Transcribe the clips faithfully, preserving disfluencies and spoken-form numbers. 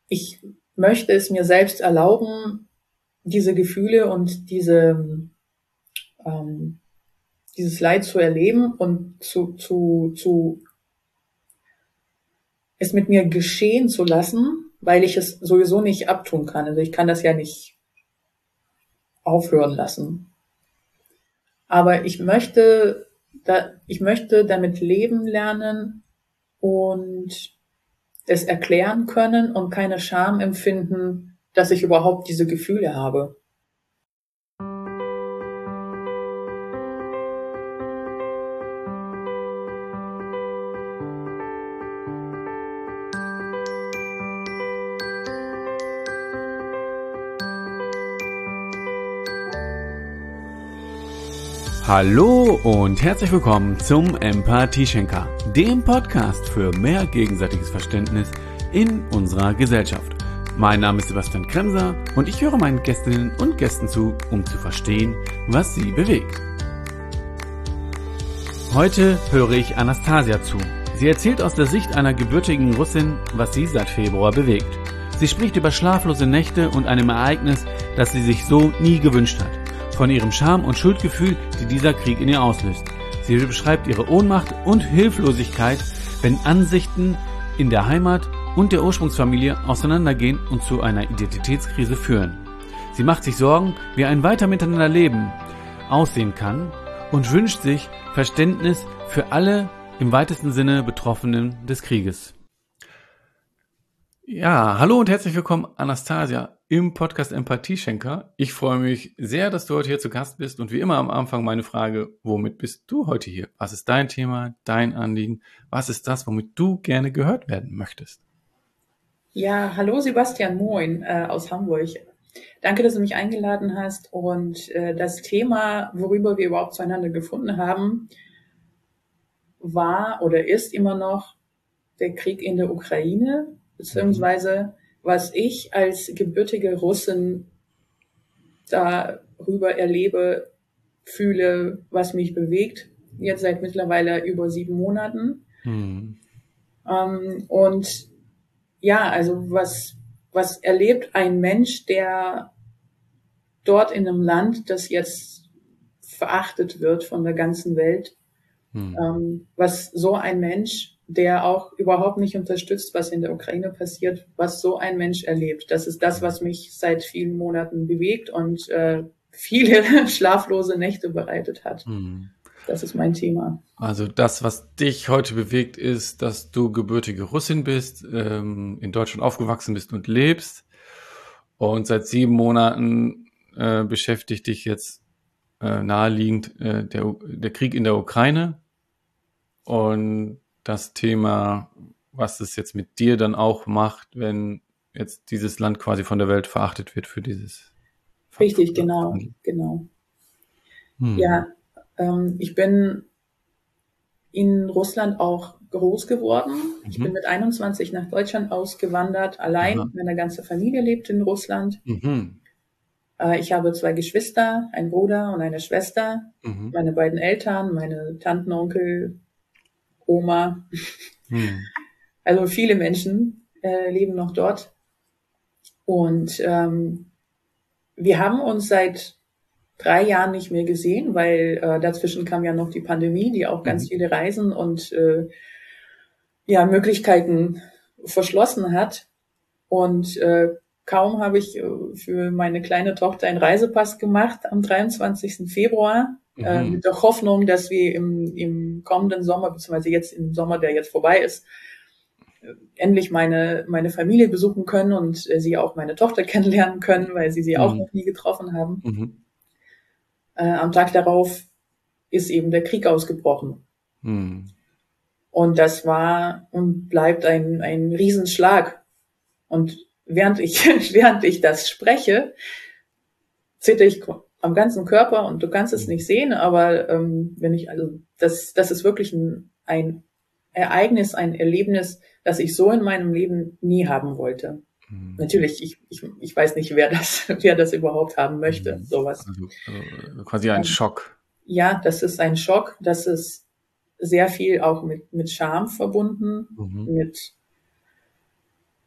ich möchte es mir selbst erlauben, diese Gefühle und diese, ähm, dieses Leid zu erleben und zu, zu, zu, es mit mir geschehen zu lassen, weil ich es sowieso nicht abtun kann. Also ich kann das ja nicht aufhören lassen. Aber ich möchte, da, ich möchte damit leben lernen und es erklären können und keine Scham empfinden, dass ich überhaupt diese Gefühle habe. Hallo und herzlich willkommen zum Empathieschenker, dem Podcast für mehr gegenseitiges Verständnis in unserer Gesellschaft. Mein Name ist Sebastian Kremser und ich höre meinen Gästinnen und Gästen zu, um zu verstehen, was sie bewegt. Heute höre ich Anastasia zu. Sie erzählt aus der Sicht einer gebürtigen Russin, was sie seit Februar bewegt. Sie spricht über schlaflose Nächte und einem Ereignis, das sie sich so nie gewünscht hat. Von ihrem Scham- und Schuldgefühl, die dieser Krieg in ihr auslöst. Sie beschreibt ihre Ohnmacht und Hilflosigkeit, wenn Ansichten in der Heimat und der Ursprungsfamilie auseinandergehen und zu einer Identitätskrise führen. Sie macht sich Sorgen, wie ein weiter miteinander Leben aussehen kann und wünscht sich Verständnis für alle im weitesten Sinne Betroffenen des Krieges. Ja, hallo und herzlich willkommen, Anastasia, im Podcast Empathieschenker. Ich freue mich sehr, dass du heute hier zu Gast bist und wie immer am Anfang meine Frage, womit bist du heute hier? Was ist dein Thema, dein Anliegen? Was ist das, womit du gerne gehört werden möchtest? Ja, hallo Sebastian, moin äh, aus Hamburg. Danke, dass du mich eingeladen hast und äh, das Thema, worüber wir überhaupt zueinander gefunden haben, war oder ist immer noch der Krieg in der Ukraine, beziehungsweise was ich als gebürtige Russin darüber erlebe, fühle, was mich bewegt, jetzt seit mittlerweile über sieben Monaten. Hm. Ähm, und ja, also was, was erlebt ein Mensch, der dort in einem Land, das jetzt verachtet wird von der ganzen Welt, hm. ähm, was so ein Mensch, der auch überhaupt nicht unterstützt, was in der Ukraine passiert, was so ein Mensch erlebt. Das ist das, was mich seit vielen Monaten bewegt und äh, viele schlaflose Nächte bereitet hat. Hm. Das ist mein Thema. Also das, was dich heute bewegt, ist, dass du gebürtige Russin bist, ähm, in Deutschland aufgewachsen bist und lebst. Und seit sieben Monaten äh, beschäftigt dich jetzt äh, naheliegend äh, der, der Krieg in der Ukraine. Und das Thema, was es jetzt mit dir dann auch macht, wenn jetzt dieses Land quasi von der Welt verachtet wird für dieses. Richtig, genau, genau. Hm. Ja, ähm, ich bin in Russland auch groß geworden. Mhm. Ich bin mit einundzwanzig nach Deutschland ausgewandert, allein. Aha. Meine ganze Familie lebt in Russland. Mhm. Äh, ich habe zwei Geschwister, einen Bruder und eine Schwester. Mhm. Meine beiden Eltern, meine Tanten, Onkel, Oma. Mhm. Also viele Menschen äh, leben noch dort. Und ähm, wir haben uns seit drei Jahren nicht mehr gesehen, weil äh, dazwischen kam ja noch die Pandemie, die auch ganz mhm. viele Reisen und äh, ja Möglichkeiten verschlossen hat. Und äh, kaum habe ich äh, für meine kleine Tochter einen Reisepass gemacht am dreiundzwanzigsten Februar mhm. äh, mit der Hoffnung, dass wir im, im kommenden Sommer, beziehungsweise jetzt im Sommer, der jetzt vorbei ist, äh, endlich meine meine Familie besuchen können und äh, sie auch meine Tochter kennenlernen können, weil sie sie mhm. auch noch nie getroffen haben. Mhm. Äh, am Tag darauf ist eben der Krieg ausgebrochen. Hm. Und das war und bleibt ein, ein Riesenschlag. Und während ich, während ich das spreche, zitter ich am ganzen Körper und du kannst es nicht sehen, aber ähm, wenn ich, also das, das ist wirklich ein, ein Ereignis, ein Erlebnis, das ich so in meinem Leben nie haben wollte. Hm. Natürlich, ich, ich, ich weiß nicht, wer das, wer das überhaupt haben möchte, hm. sowas. Also, also quasi ein ähm, Schock. Ja, das ist ein Schock, das ist sehr viel auch mit, mit Scham verbunden, mhm. mit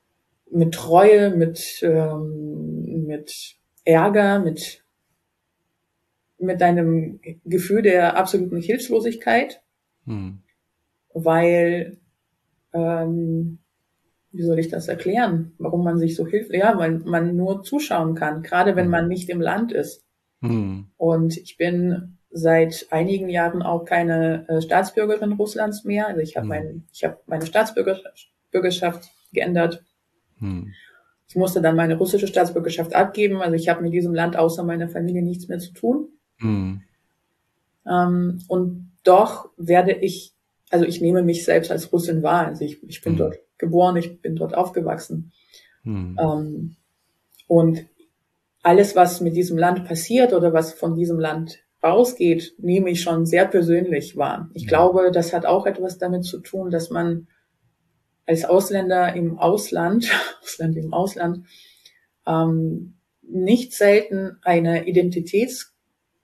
mit Treue, mit, ähm, mit Ärger, mit, mit einem Gefühl der absoluten Hilflosigkeit, hm. weil, ähm, wie soll ich das erklären, warum man sich so hilft? Ja, weil man nur zuschauen kann, gerade wenn hm. man nicht im Land ist. Hm. Und ich bin seit einigen Jahren auch keine äh, Staatsbürgerin Russlands mehr. Also ich habe hm. mein, ich habe meine Staatsbürgerschaft geändert. Hm. Ich musste dann meine russische Staatsbürgerschaft abgeben. Also ich habe mit diesem Land außer meiner Familie nichts mehr zu tun. Hm. Ähm, und doch werde ich, also ich nehme mich selbst als Russin wahr. Also ich, ich bin hm. dort geboren, ich bin dort aufgewachsen. Hm. Ähm, und alles, was mit diesem Land passiert oder was von diesem Land rausgeht, nehme ich schon sehr persönlich wahr. Ich hm. glaube, das hat auch etwas damit zu tun, dass man als Ausländer im Ausland, Ausland im Ausland, ähm, nicht selten eine Identitätskrise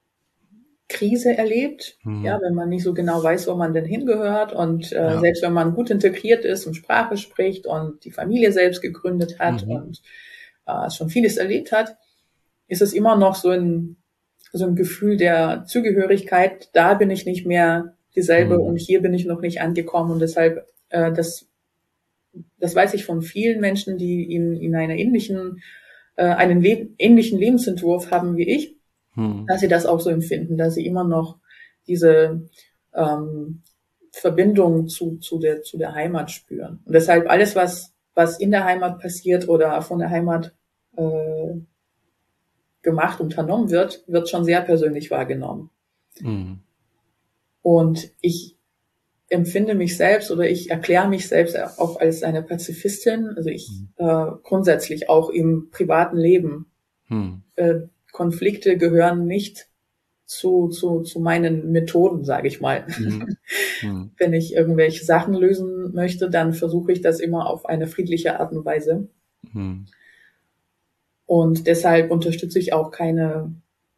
erlebt, mhm. ja, wenn man nicht so genau weiß, wo man denn hingehört und äh, ja. selbst wenn man gut integriert ist und Sprache spricht und die Familie selbst gegründet hat mhm. und äh, schon vieles erlebt hat, ist es immer noch so ein so ein Gefühl der Zugehörigkeit. Da bin ich nicht mehr dieselbe mhm. und hier bin ich noch nicht angekommen und deshalb äh, das Das weiß ich von vielen Menschen, die in, in einer ähnlichen, äh, einen le- ähnlichen Lebensentwurf haben wie ich, hm. dass sie das auch so empfinden, dass sie immer noch diese ähm, Verbindung zu, zu der, zu der Heimat spüren. Und deshalb alles, was, was in der Heimat passiert oder von der Heimat äh, gemacht, unternommen wird, wird schon sehr persönlich wahrgenommen. Hm. Und ich empfinde mich selbst oder ich erkläre mich selbst auch als eine Pazifistin, also ich hm. äh, grundsätzlich auch im privaten Leben. Hm. Äh, Konflikte gehören nicht zu zu zu meinen Methoden, sage ich mal. Hm. Hm. Wenn ich irgendwelche Sachen lösen möchte, dann versuche ich das immer auf eine friedliche Art und Weise. Hm. Und deshalb unterstütze ich auch keine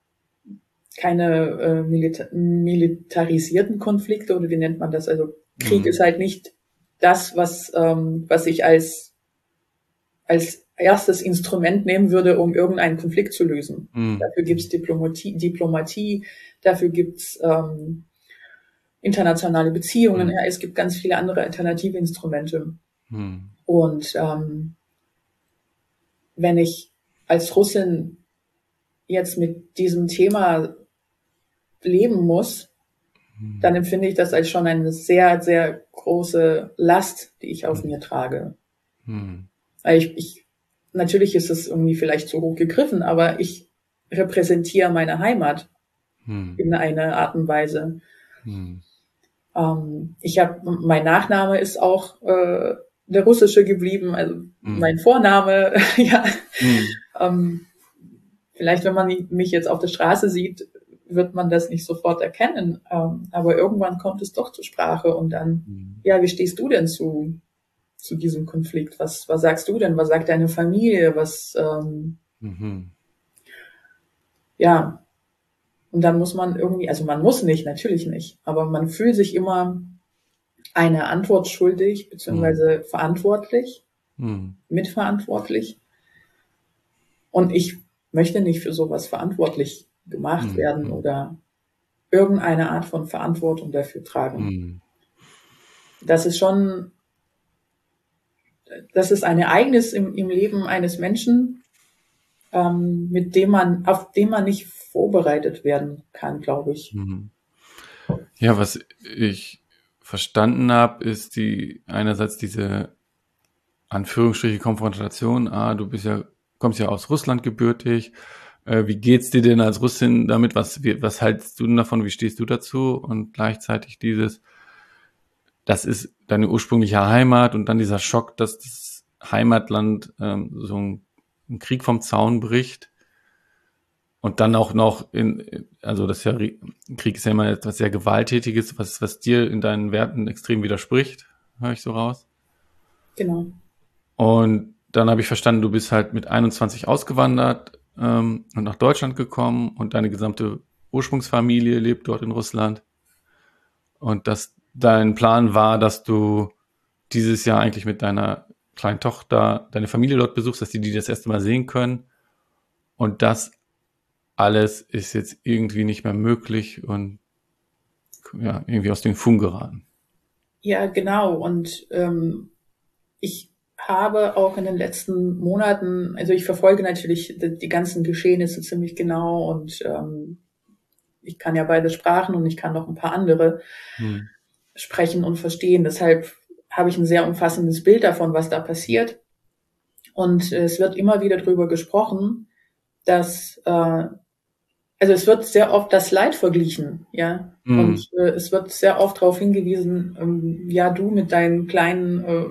keine äh, milita- militarisierten Konflikte oder wie nennt man das? Also Krieg mhm. ist halt nicht das, was ähm, was ich als als erstes Instrument nehmen würde, um irgendeinen Konflikt zu lösen. Mhm. Dafür gibt's Diplomatie, Diplomatie, dafür gibt's ähm, internationale Beziehungen. Mhm. Ja, es gibt ganz viele andere alternative Instrumente. Mhm. Und ähm, wenn ich als Russin jetzt mit diesem Thema leben muss, hm. dann empfinde ich das als schon eine sehr, sehr große Last, die ich auf hm. mir trage. Hm. Ich, ich, natürlich ist es irgendwie vielleicht zu hoch gegriffen, aber ich repräsentiere meine Heimat hm. in einer Art und Weise. Hm. Ähm, ich habe, mein Nachname ist auch äh, der russische geblieben, also hm. mein Vorname, ja. Hm. Ähm, vielleicht, wenn man mich jetzt auf der Straße sieht, wird man das nicht sofort erkennen. Ähm, aber irgendwann kommt es doch zur Sprache und dann, mhm. ja, wie stehst du denn zu, zu diesem Konflikt? Was, was sagst du denn? Was sagt deine Familie? Was, ähm, mhm. ja. Und dann muss man irgendwie, also man muss nicht, natürlich nicht, aber man fühlt sich immer eine Antwort schuldig, beziehungsweise mhm. verantwortlich, mhm. mitverantwortlich. Und ich möchte nicht für sowas verantwortlich gemacht mhm. werden oder irgendeine Art von Verantwortung dafür tragen. Mhm. Das ist schon, das ist ein Ereignis im, im Leben eines Menschen, ähm, mit dem man, auf dem man nicht vorbereitet werden kann, glaube ich. Mhm. Ja, was ich verstanden habe, ist die einerseits diese Anführungsstriche Konfrontation. Ah, du bist ja, kommst ja aus Russland gebürtig. Wie geht's dir denn als Russin damit? Was, was hältst du denn davon? Wie stehst du dazu? Und gleichzeitig dieses, das ist deine ursprüngliche Heimat und dann dieser Schock, dass das Heimatland ähm, so ein, ein Krieg vom Zaun bricht und dann auch noch in, also das ist ja, Krieg ist ja immer etwas sehr Gewalttätiges, was, was dir in deinen Werten extrem widerspricht, höre ich so raus. Genau. Und dann habe ich verstanden, du bist halt mit einundzwanzig ausgewandert, und nach Deutschland gekommen und deine gesamte Ursprungsfamilie lebt dort in Russland und dass dein Plan war, dass du dieses Jahr eigentlich mit deiner kleinen Tochter deine Familie dort besuchst, dass die die das erste Mal sehen können. Und das alles ist jetzt irgendwie nicht mehr möglich und ja, irgendwie aus den Fugen geraten. Ja, genau. Und ähm, ich habe auch in den letzten Monaten, also ich verfolge natürlich die, die ganzen Geschehnisse ziemlich genau und ähm, ich kann ja beide Sprachen und ich kann noch ein paar andere hm. sprechen und verstehen. Deshalb habe ich ein sehr umfassendes Bild davon, was da passiert. Und äh, es wird immer wieder drüber gesprochen, dass, äh, also es wird sehr oft das Leid verglichen, ja. Hm. Und äh, es wird sehr oft darauf hingewiesen, ähm, ja, du mit deinen kleinen äh,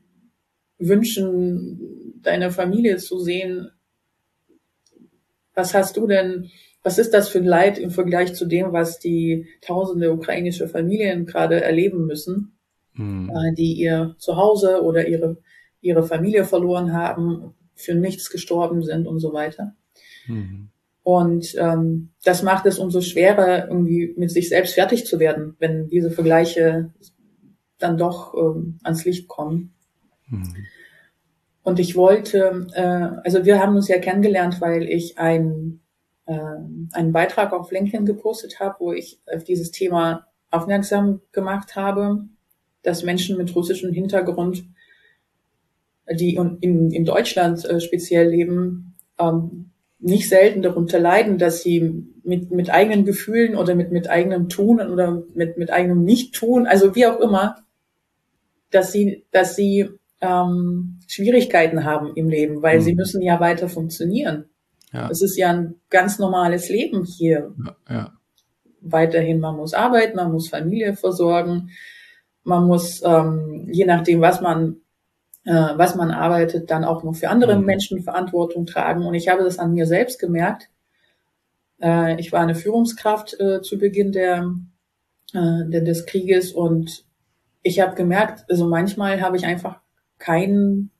Wünschen, deine Familie zu sehen, was hast du denn, was ist das für ein Leid im Vergleich zu dem, was die tausende ukrainische Familien gerade erleben müssen, hm. äh, die ihr Zuhause oder ihre, ihre Familie verloren haben, für nichts gestorben sind und so weiter. Hm. Und ähm, das macht es umso schwerer, irgendwie mit sich selbst fertig zu werden, wenn diese Vergleiche dann doch ähm, ans Licht kommen. Hm. Und ich wollte, äh, also wir haben uns ja kennengelernt, weil ich ein, äh, einen Beitrag auf LinkedIn gepostet habe, wo ich auf dieses Thema aufmerksam gemacht habe, dass Menschen mit russischem Hintergrund, die in, in Deutschland äh, speziell leben, ähm, nicht selten darunter leiden, dass sie mit, mit eigenen Gefühlen oder mit, mit eigenem Tun oder mit, mit eigenem Nicht-Tun, also wie auch immer, dass sie, dass sie ähm, Schwierigkeiten haben im Leben, weil mhm. sie müssen ja weiter funktionieren. Ja. Es ist ja ein ganz normales Leben hier. Ja, ja. Weiterhin, man muss arbeiten, man muss Familie versorgen, man muss, ähm, je nachdem, was man äh, was man arbeitet, dann auch noch für andere mhm. Menschen Verantwortung tragen. Und ich habe das an mir selbst gemerkt. Äh, ich war eine Führungskraft äh, zu Beginn der, äh, der, des Krieges und ich habe gemerkt, also manchmal habe ich einfach kein,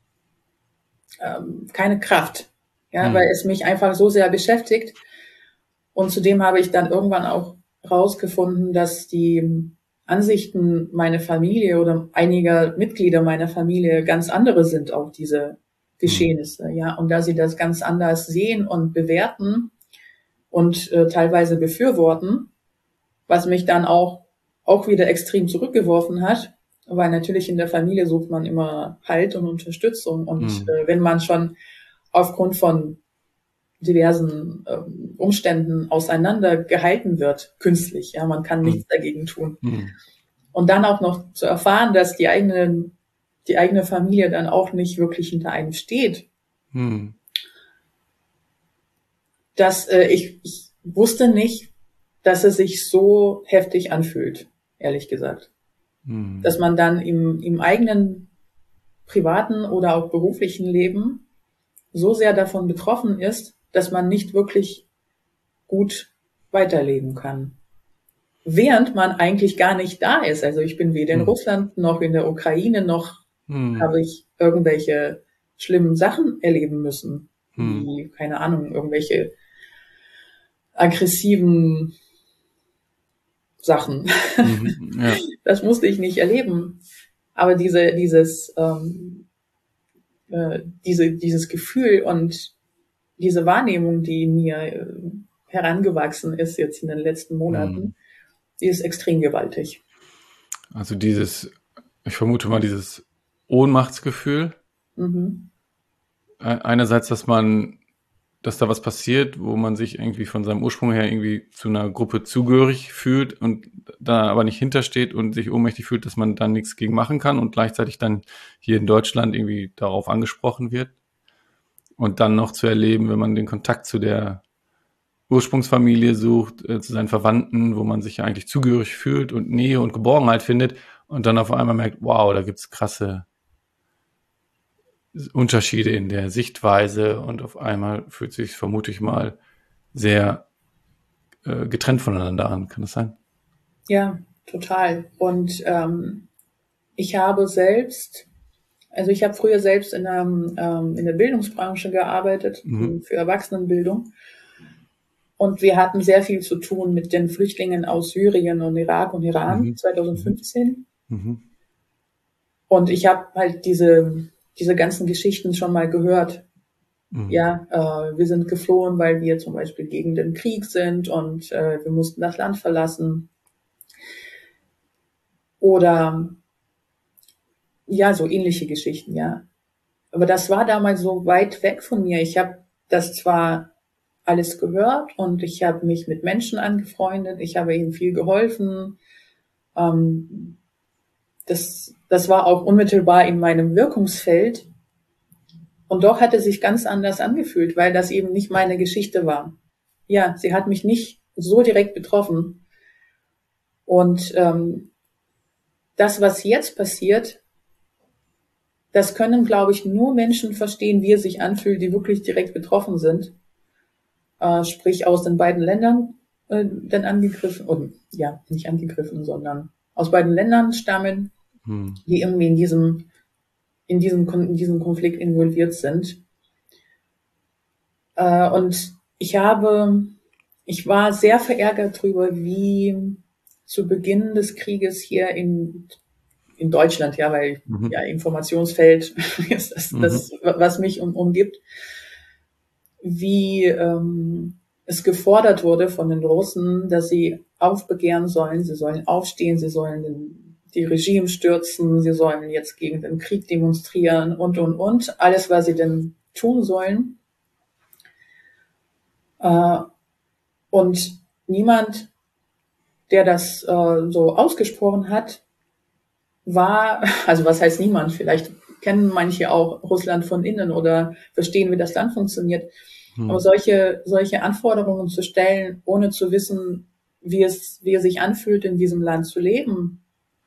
ähm, keine Kraft, ja, mhm. weil es mich einfach so sehr beschäftigt. Und zudem habe ich dann irgendwann auch rausgefunden, dass die Ansichten meiner Familie oder einiger Mitglieder meiner Familie ganz andere sind auf diese Geschehnisse, mhm. ja, und da sie das ganz anders sehen und bewerten und äh, teilweise befürworten, was mich dann auch auch wieder extrem zurückgeworfen hat, weil natürlich in der Familie sucht man immer Halt und Unterstützung und mhm. äh, wenn man schon aufgrund von diversen äh, Umständen auseinandergehalten wird, künstlich, ja, man kann mhm. nichts dagegen tun. Mhm. Und dann auch noch zu erfahren, dass die eigene, die eigene Familie dann auch nicht wirklich hinter einem steht. Mhm. Dass äh, ich, ich wusste nicht, dass es sich so heftig anfühlt, ehrlich gesagt. Mhm. Dass man dann im, im eigenen privaten oder auch beruflichen Leben so sehr davon betroffen ist, dass man nicht wirklich gut weiterleben kann. Während man eigentlich gar nicht da ist. Also ich bin weder in hm. Russland noch in der Ukraine, noch hm. habe ich irgendwelche schlimmen Sachen erleben müssen. Hm. Wie, keine Ahnung, irgendwelche aggressiven Sachen. Mhm. Ja. Das musste ich nicht erleben. Aber diese, dieses, ähm, äh, diese, dieses Gefühl und diese Wahrnehmung, die in mir äh, herangewachsen ist jetzt in den letzten Monaten, mhm. die ist extrem gewaltig. Also dieses, ich vermute mal, dieses Ohnmachtsgefühl. Mhm. Einerseits, dass man, dass da was passiert, wo man sich irgendwie von seinem Ursprung her irgendwie zu einer Gruppe zugehörig fühlt und da aber nicht hintersteht und sich ohnmächtig fühlt, dass man dann nichts gegen machen kann und gleichzeitig dann hier in Deutschland irgendwie darauf angesprochen wird. Und dann noch zu erleben, wenn man den Kontakt zu der Ursprungsfamilie sucht, äh, zu seinen Verwandten, wo man sich ja eigentlich zugehörig fühlt und Nähe und Geborgenheit findet und dann auf einmal merkt, wow, da gibt's krasse Unterschiede in der Sichtweise und auf einmal fühlt sich, vermute ich mal, sehr äh, getrennt voneinander an. Kann das sein? Ja, total. Und ähm, ich habe selbst Also ich habe früher selbst in der, ähm, in der Bildungsbranche gearbeitet, mhm. für Erwachsenenbildung. Und wir hatten sehr viel zu tun mit den Flüchtlingen aus Syrien und Irak und Iran mhm. zwanzig fünfzehn. Mhm. Und ich habe halt diese diese ganzen Geschichten schon mal gehört. Mhm. Ja, äh, wir sind geflohen, weil wir zum Beispiel gegen den Krieg sind und äh, wir mussten das Land verlassen. Oder ja, so ähnliche Geschichten, ja. Aber das war damals so weit weg von mir. Ich habe das zwar alles gehört und ich habe mich mit Menschen angefreundet, ich habe ihnen viel geholfen. Ähm, das, das war auch unmittelbar in meinem Wirkungsfeld. Und doch hat es sich ganz anders angefühlt, weil das eben nicht meine Geschichte war. Ja, sie hat mich nicht so direkt betroffen. Und ähm, das, was jetzt passiert, das können, glaube ich, nur Menschen verstehen, wie es sich anfühlt, die wirklich direkt betroffen sind. Äh, sprich aus den beiden Ländern äh, dann angegriffen, und ja, nicht angegriffen, sondern aus beiden Ländern stammen, hm. die irgendwie in diesem, in diesem, in diesem Konflikt involviert sind. Äh, und ich habe, ich war sehr verärgert darüber, wie zu Beginn des Krieges hier in in Deutschland, ja, weil mhm. ja Informationsfeld ist das, mhm. das was mich um, umgibt, wie ähm, es gefordert wurde von den Russen, dass sie aufbegehren sollen, sie sollen aufstehen, sie sollen den, die Regime stürzen, sie sollen jetzt gegen den Krieg demonstrieren und, und, und. Alles, was sie denn tun sollen. Äh, und niemand, der das äh, so ausgesprochen hat, war, also was heißt niemand, vielleicht kennen manche auch Russland von innen oder verstehen, wie das Land funktioniert. Hm. Aber solche, solche Anforderungen zu stellen, ohne zu wissen, wie es, wie es sich anfühlt, in diesem Land zu leben,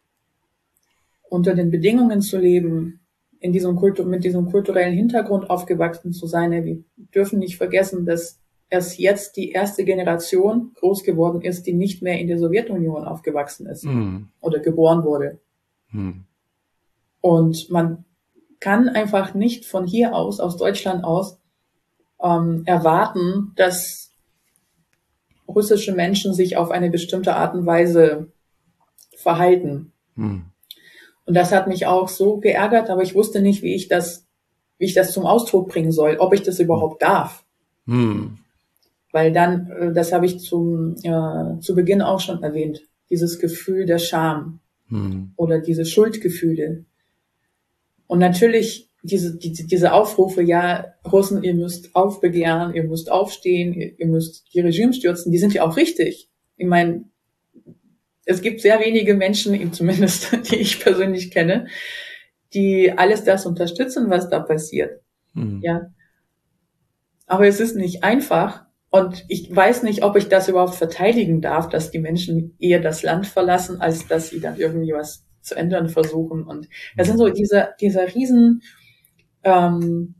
unter den Bedingungen zu leben, in diesem Kultur, mit diesem kulturellen Hintergrund aufgewachsen zu sein. Wir dürfen nicht vergessen, dass erst jetzt die erste Generation groß geworden ist, die nicht mehr in der Sowjetunion aufgewachsen ist hm. oder geboren wurde. Hm. Und man kann einfach nicht von hier aus, aus Deutschland aus, ähm, erwarten, dass russische Menschen sich auf eine bestimmte Art und Weise verhalten. Hm. Und das hat mich auch so geärgert, aber ich wusste nicht, wie ich das, wie ich das zum Ausdruck bringen soll, ob ich das überhaupt darf. Hm. Weil dann, das habe ich zum, äh, zu Beginn auch schon erwähnt, dieses Gefühl der Scham. Hm. Oder diese Schuldgefühle. Und natürlich diese, die, diese Aufrufe, ja, Russen, ihr müsst aufbegehren, ihr müsst aufstehen, ihr, ihr müsst die Regime stürzen, die sind ja auch richtig. Ich meine, es gibt sehr wenige Menschen, zumindest die ich persönlich kenne, die alles das unterstützen, was da passiert. Hm. Ja. Aber es ist nicht einfach. Und ich weiß nicht, ob ich das überhaupt verteidigen darf, dass die Menschen eher das Land verlassen, als dass sie dann irgendwie was zu ändern versuchen. Und das sind so dieser, dieser riesen ähm,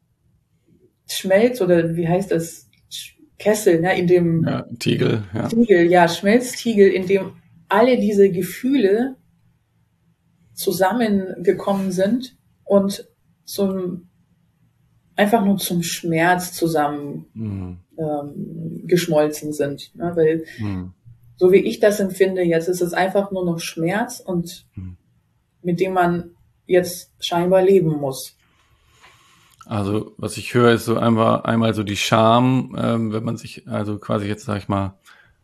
Schmelz, oder wie heißt das? Kessel, ne, in dem ja, Tiegel, ja. Tiegel, ja, Schmelztiegel, in dem alle diese Gefühle zusammengekommen sind und zum einfach nur zum Schmerz zusammen mhm. ähm, geschmolzen sind. Ne? Weil mhm. so wie ich das empfinde, jetzt ist es einfach nur noch Schmerz und mhm. mit dem man jetzt scheinbar leben muss. Also was ich höre, ist so einmal, einmal so die Scham, ähm, wenn man sich also quasi jetzt, sag ich mal,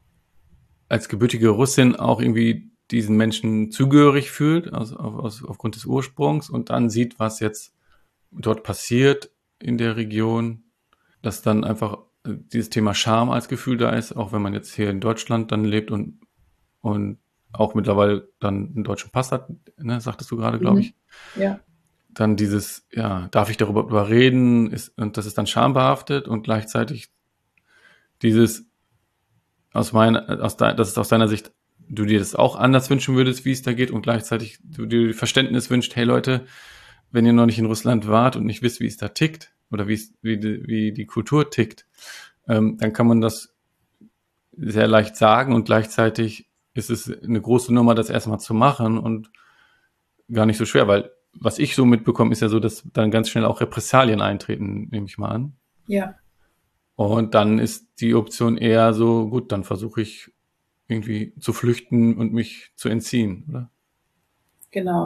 als gebürtige Russin auch irgendwie diesen Menschen zugehörig fühlt, also auf, aus, aufgrund des Ursprungs, und dann sieht, was jetzt dort passiert in der Region, dass dann einfach dieses Thema Scham als Gefühl da ist, auch wenn man jetzt hier in Deutschland dann lebt und, und auch mittlerweile dann einen deutschen Pass hat, ne, sagtest du gerade, glaube ich. Ja. Dann dieses, ja, darf ich darüber, darüber reden, ist, und das ist dann schambehaftet, und gleichzeitig dieses, aus meiner, aus de, das ist aus deiner Sicht, du dir das auch anders wünschen würdest, wie es da geht, und gleichzeitig du dir Verständnis wünscht, hey Leute, wenn ihr noch nicht in Russland wart und nicht wisst, wie es da tickt oder wie es, wie die, wie die Kultur tickt, ähm, dann kann man das sehr leicht sagen, und gleichzeitig ist es eine große Nummer, das erstmal zu machen, und gar nicht so schwer, weil was ich so mitbekomme, ist ja so, dass dann ganz schnell auch Repressalien eintreten, nehme ich mal an. Ja. Und dann ist die Option eher so, gut, dann versuche ich irgendwie zu flüchten und mich zu entziehen, oder? Genau.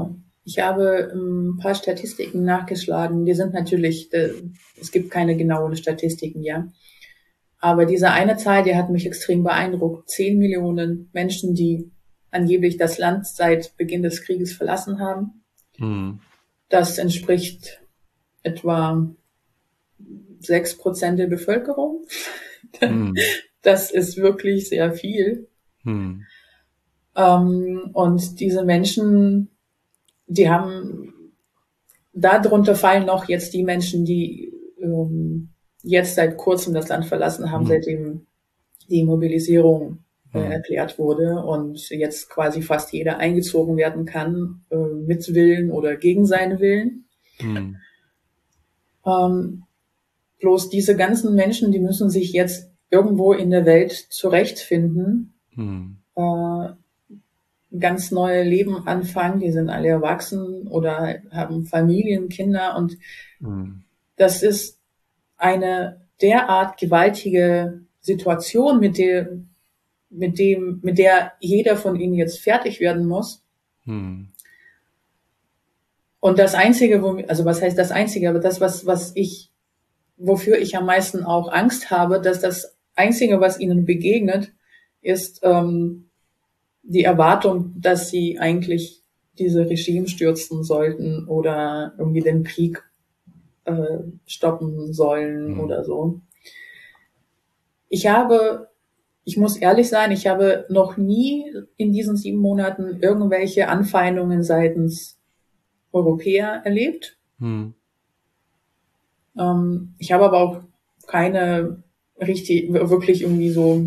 Ich habe ein paar Statistiken nachgeschlagen. Die sind natürlich, es gibt keine genauen Statistiken, ja. Aber diese eine Zahl, die hat mich extrem beeindruckt. Zehn Millionen Menschen, die angeblich das Land seit Beginn des Krieges verlassen haben. Mhm. Das entspricht etwa sechs Prozent der Bevölkerung. Mhm. Das ist wirklich sehr viel. Mhm. Ähm, und diese Menschen, die haben, darunter fallen noch jetzt die Menschen, die ähm, jetzt seit kurzem das Land verlassen haben, mhm. seitdem die Mobilisierung äh, mhm. erklärt wurde und jetzt quasi fast jeder eingezogen werden kann, äh, mit Willen oder gegen seinen Willen. Mhm. Ähm, bloß diese ganzen Menschen, die müssen sich jetzt irgendwo in der Welt zurechtfinden, mhm. äh, ganz neue Leben anfangen, die sind alle erwachsen oder haben Familien, Kinder und mhm. das ist eine derart gewaltige Situation, mit der, mit dem, mit der jeder von ihnen jetzt fertig werden muss. Mhm. Und das Einzige, wo, also was heißt das Einzige, aber das, was, was ich, wofür ich am meisten auch Angst habe, dass das Einzige, was ihnen begegnet, ist ähm, die Erwartung, dass sie eigentlich diese Regime stürzen sollten oder irgendwie den Krieg äh, stoppen sollen mhm. oder so. Ich habe, ich muss ehrlich sein, ich habe noch nie in diesen sieben Monaten irgendwelche Anfeindungen seitens Europäer erlebt. Mhm. Ähm, ich habe aber auch keine richtig, wirklich irgendwie so,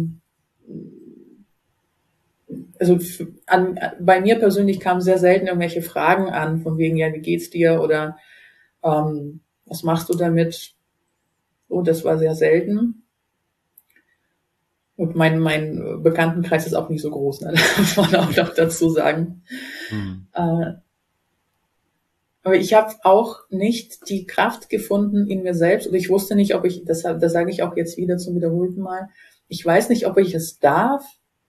also an, bei mir persönlich kamen sehr selten irgendwelche Fragen an, von wegen, ja, wie geht's dir oder ähm, was machst du damit? So, das war sehr selten. Und mein, mein Bekanntenkreis ist auch nicht so groß, ne? Das muss man auch noch dazu sagen. Mhm. Äh, aber ich habe auch nicht die Kraft gefunden in mir selbst, oder ich wusste nicht, ob ich, das, das sage ich auch jetzt wieder zum wiederholten Mal, ich weiß nicht, ob ich es darf,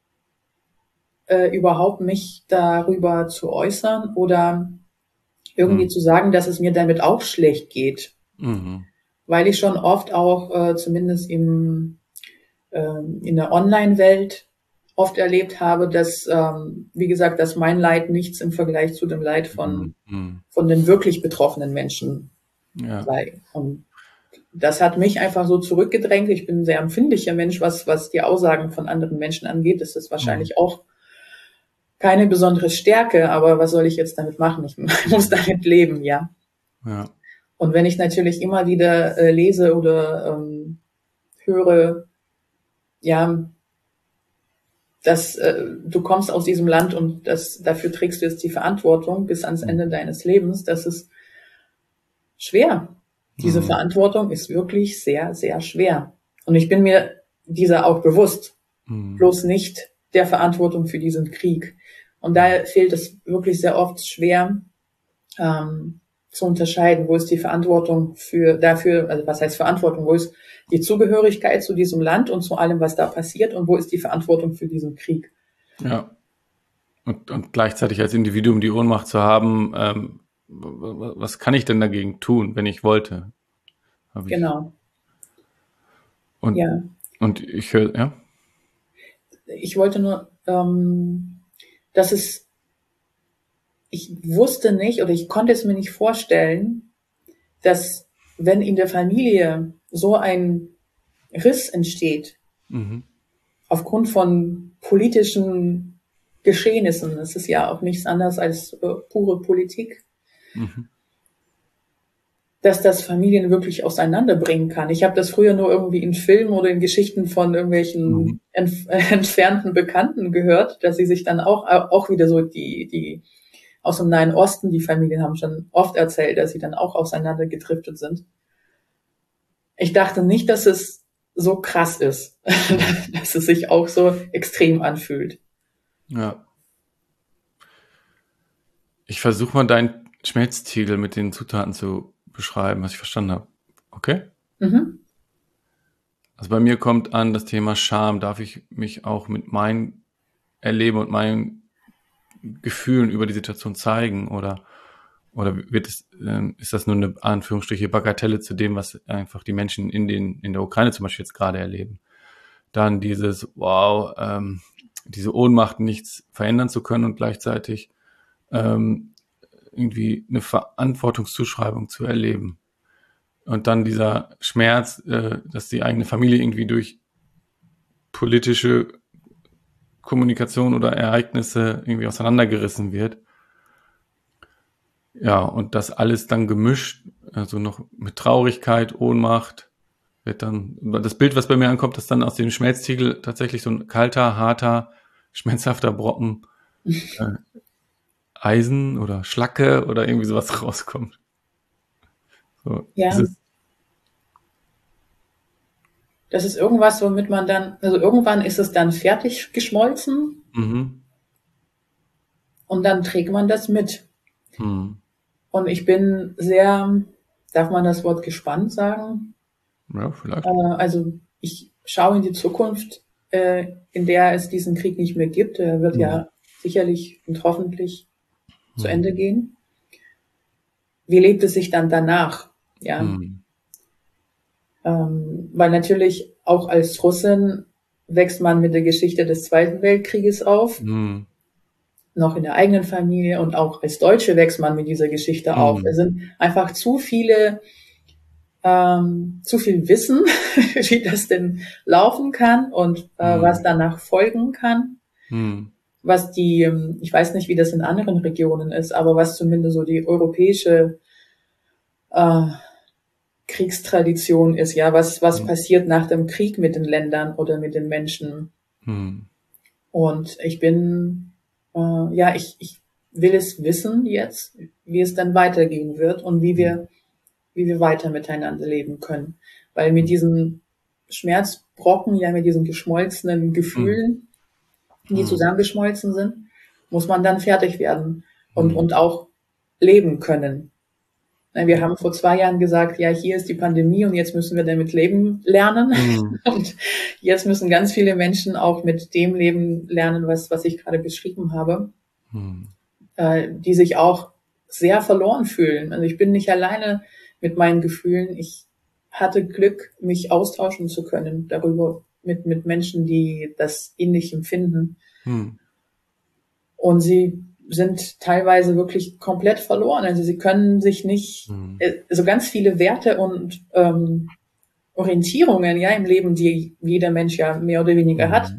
äh, überhaupt mich darüber zu äußern oder irgendwie mhm. zu sagen, dass es mir damit auch schlecht geht. Mhm. Weil ich schon oft auch, äh, zumindest im, äh, in der Online-Welt, oft erlebt habe, dass, ähm, wie gesagt, dass mein Leid nichts im Vergleich zu dem Leid von, mhm. von den wirklich betroffenen Menschen ja. sei. Und das hat mich einfach so zurückgedrängt. Ich bin ein sehr empfindlicher Mensch, was, was die Aussagen von anderen Menschen angeht. Das ist wahrscheinlich mhm. auch keine besondere Stärke, aber was soll ich jetzt damit machen? Ich muss damit leben, ja. ja. Und wenn ich natürlich immer wieder äh, lese oder ähm, höre, ja, dass äh, du kommst aus diesem Land und das, dafür trägst du jetzt die Verantwortung bis ans Ende deines Lebens. Das ist schwer. Diese mhm. Verantwortung ist wirklich sehr, sehr schwer. Und ich bin mir dieser auch bewusst. Mhm. Bloß nicht der Verantwortung für diesen Krieg. Und daher fehlt es wirklich sehr oft schwer ähm, zu unterscheiden, wo ist die Verantwortung für dafür, also was heißt Verantwortung, wo ist die Zugehörigkeit zu diesem Land und zu allem, was da passiert und wo ist die Verantwortung für diesen Krieg. Ja. Und, und gleichzeitig als Individuum die Ohnmacht zu haben, ähm, was kann ich denn dagegen tun, wenn ich wollte? Hab ich. Genau. Und, ja. und ich höre, ja? Ich wollte nur, ähm, dass es, ich wusste nicht oder ich konnte es mir nicht vorstellen, dass wenn in der Familie so ein Riss entsteht, mhm. aufgrund von politischen Geschehnissen, es ist ja auch nichts anderes als äh, pure Politik, mhm. dass das Familien wirklich auseinanderbringen kann. Ich habe das früher nur irgendwie in Filmen oder in Geschichten von irgendwelchen mhm. entf- äh, entfernten Bekannten gehört, dass sie sich dann auch auch wieder so die die aus dem Nahen Osten, die Familien haben schon oft erzählt, dass sie dann auch auseinandergedriftet sind. Ich dachte nicht, dass es so krass ist, dass es sich auch so extrem anfühlt. Ja. Ich versuche mal deinen Schmelztiegel mit den Zutaten zu beschreiben, was ich verstanden habe. Okay? Mhm. Also bei mir kommt an das Thema Scham. Darf ich mich auch mit meinen Erleben und meinen Gefühlen über die Situation zeigen? Oder oder wird es, äh, ist das nur eine Anführungsstriche Bagatelle zu dem, was einfach die Menschen in den in der Ukraine zum Beispiel jetzt gerade erleben? Dann dieses, wow, ähm, diese Ohnmacht, nichts verändern zu können und gleichzeitig ähm, irgendwie eine Verantwortungszuschreibung zu erleben. Und dann dieser Schmerz, äh, dass die eigene Familie irgendwie durch politische Kommunikation oder Ereignisse irgendwie auseinandergerissen wird. Ja, und das alles dann gemischt, also noch mit Traurigkeit, Ohnmacht, wird dann, das Bild, was bei mir ankommt, ist dann aus dem Schmelztiegel tatsächlich so ein kalter, harter, schmerzhafter Brocken äh, Eisen oder Schlacke oder irgendwie sowas rauskommt. So, Ja. dieses, Das ist irgendwas, womit man dann, also irgendwann ist es dann fertig geschmolzen mhm. und dann trägt man das mit. Hm. Und ich bin sehr, darf man das Wort gespannt sagen? Ja, vielleicht. Äh, also ich schaue in die Zukunft, äh, in der es diesen Krieg nicht mehr gibt. Er wird Mhm. ja sicherlich und hoffentlich Mhm. zu Ende gehen. Wie lebt es sich dann danach? Ja. Mhm. Ähm, weil natürlich auch als Russin wächst man mit der Geschichte des Zweiten Weltkrieges auf, Mhm. noch in der eigenen Familie, und auch als Deutsche wächst man mit dieser Geschichte Mhm. auf. Es sind einfach zu viele, ähm, zu viel Wissen, wie das denn laufen kann und äh, Mhm. was danach folgen kann. Mhm. Was die, ähm, ich weiß nicht, wie das in anderen Regionen ist, aber was zumindest so die europäische äh, Kriegstradition ist, ja, was, was Mhm. passiert nach dem Krieg mit den Ländern oder mit den Menschen. Mhm. Und ich bin, äh, ja, ich, ich will es wissen jetzt, wie es dann weitergehen wird und wie wir, wie wir weiter miteinander leben können. Weil mit diesen Schmerzbrocken, ja, mit diesen geschmolzenen Gefühlen, die Mhm. zusammengeschmolzen sind, muss man dann fertig werden und, Mhm. und auch leben können. Wir haben vor zwei Jahren gesagt, ja, hier ist die Pandemie und jetzt müssen wir damit leben lernen. Mhm. Und jetzt müssen ganz viele Menschen auch mit dem leben lernen, was, was ich gerade beschrieben habe, Mhm. äh, die sich auch sehr verloren fühlen. Also ich bin nicht alleine mit meinen Gefühlen. Ich hatte Glück, mich austauschen zu können darüber mit, mit Menschen, die das ähnlich empfinden. Mhm. Und sie sind teilweise wirklich komplett verloren. Also sie können sich nicht, Mhm. so ganz viele Werte und ähm, Orientierungen, ja, im Leben, die jeder Mensch ja mehr oder weniger Mhm. hat,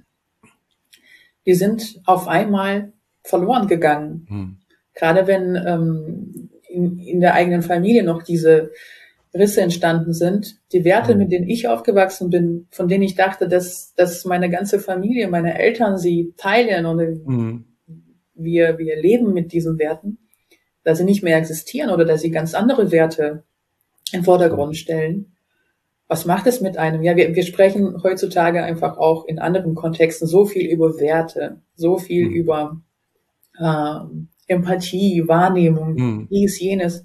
die sind auf einmal verloren gegangen. Mhm. Gerade wenn ähm, in, in der eigenen Familie noch diese Risse entstanden sind, die Werte, Mhm. mit denen ich aufgewachsen bin, von denen ich dachte, dass, dass meine ganze Familie, meine Eltern sie teilen und Mhm. wir, wir leben mit diesen Werten, dass sie nicht mehr existieren oder dass sie ganz andere Werte im Vordergrund stellen. Was macht es mit einem? Ja, wir, wir sprechen heutzutage einfach auch in anderen Kontexten so viel über Werte, so viel Mhm. über äh, Empathie, Wahrnehmung, Mhm. dies, jenes.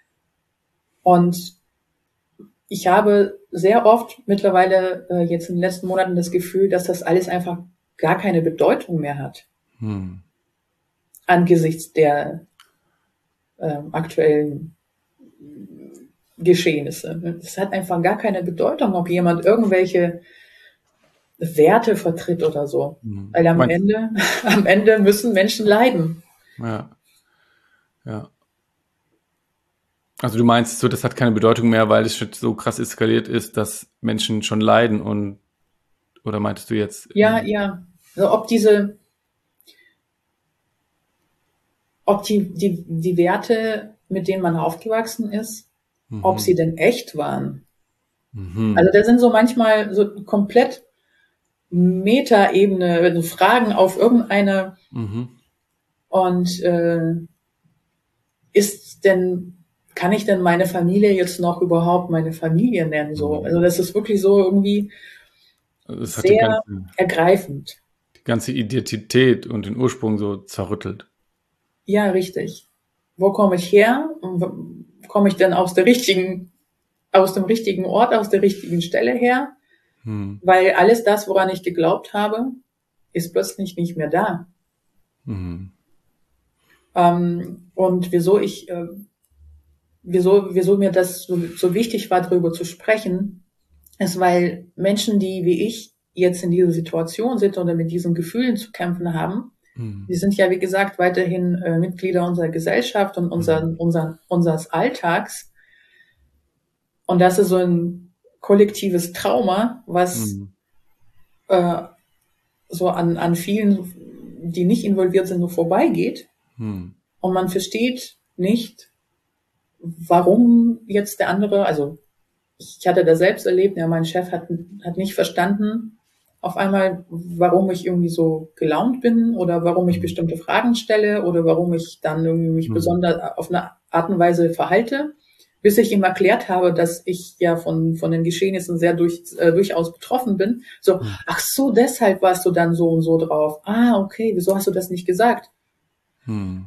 Und ich habe sehr oft mittlerweile äh, jetzt in den letzten Monaten das Gefühl, dass das alles einfach gar keine Bedeutung mehr hat. Mhm. Angesichts der äh, aktuellen Geschehnisse. Es hat einfach gar keine Bedeutung, ob jemand irgendwelche Werte vertritt oder so. Mhm. Weil am Meinst- Ende, am Ende müssen Menschen leiden. Ja. Ja. Also du meinst so, das hat keine Bedeutung mehr, weil es schon so krass eskaliert ist, dass Menschen schon leiden und, oder meintest du jetzt? Ja, ähm, ja. Also ob diese, ob die, die, die Werte, mit denen man aufgewachsen ist, Mhm. ob sie denn echt waren. Mhm. Also da sind so manchmal so komplett Metaebene, also Fragen auf irgendeine, Mhm. und äh, ist denn, kann ich denn meine Familie jetzt noch überhaupt meine Familie nennen? So, Mhm. also das ist wirklich so irgendwie Also es hat die sehr ganze, ergreifend. die ganze Identität und den Ursprung so zerrüttelt. Ja, richtig. Wo komme ich her? Und wo- komme ich denn aus der richtigen, aus dem richtigen Ort, aus der richtigen Stelle her? Mhm. Weil alles das, woran ich geglaubt habe, ist plötzlich nicht mehr da. Mhm. Ähm, und wieso ich äh, wieso, wieso mir das so, so wichtig war, darüber zu sprechen, ist, weil Menschen, die wie ich jetzt in dieser Situation sind oder mit diesen Gefühlen zu kämpfen haben, mhm. die sind ja, wie gesagt, weiterhin äh, Mitglieder unserer Gesellschaft und unser, mhm. unser, unseres Alltags. Und das ist so ein kollektives Trauma, was mhm. äh, so an, an vielen, die nicht involviert sind, nur vorbeigeht. Mhm. Und man versteht nicht, warum jetzt der andere, also ich hatte das selbst erlebt, ja, mein Chef hat, hat nicht verstanden auf einmal, warum ich irgendwie so gelaunt bin oder warum ich bestimmte Fragen stelle oder warum ich dann irgendwie mich mhm. besonders auf eine Art und Weise verhalte, bis ich ihm erklärt habe, dass ich ja von, von den Geschehnissen sehr durch, äh, durchaus betroffen bin. So, mhm. ach so, deshalb warst du dann so und so drauf. Ah, okay, wieso hast du das nicht gesagt? Mhm.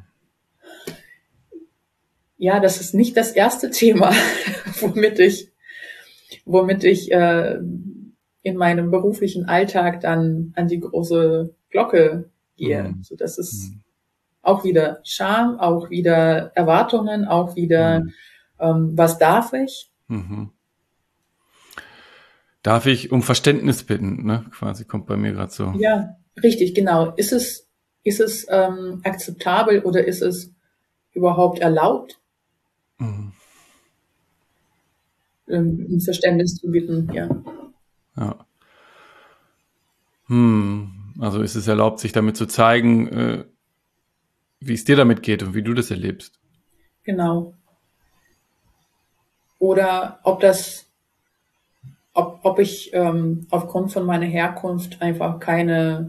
Ja, das ist nicht das erste Thema, womit ich, womit ich äh, in meinem beruflichen Alltag dann an die große Glocke gehe. Mhm. So, das ist mhm. auch wieder Scham, auch wieder Erwartungen, auch wieder, mhm. ähm, was darf ich? Mhm. Darf ich um Verständnis bitten, ne? Quasi kommt bei mir gerade so. Ja, richtig, genau. Ist es, ist es ähm, akzeptabel oder ist es überhaupt erlaubt? Mhm. Um Verständnis zu bitten, ja. Ja. Hm. Also ist es erlaubt, sich damit zu zeigen, äh, wie es dir damit geht und wie du das erlebst. Genau. Oder ob das, ob, ob ich ähm, aufgrund von meiner Herkunft einfach keine,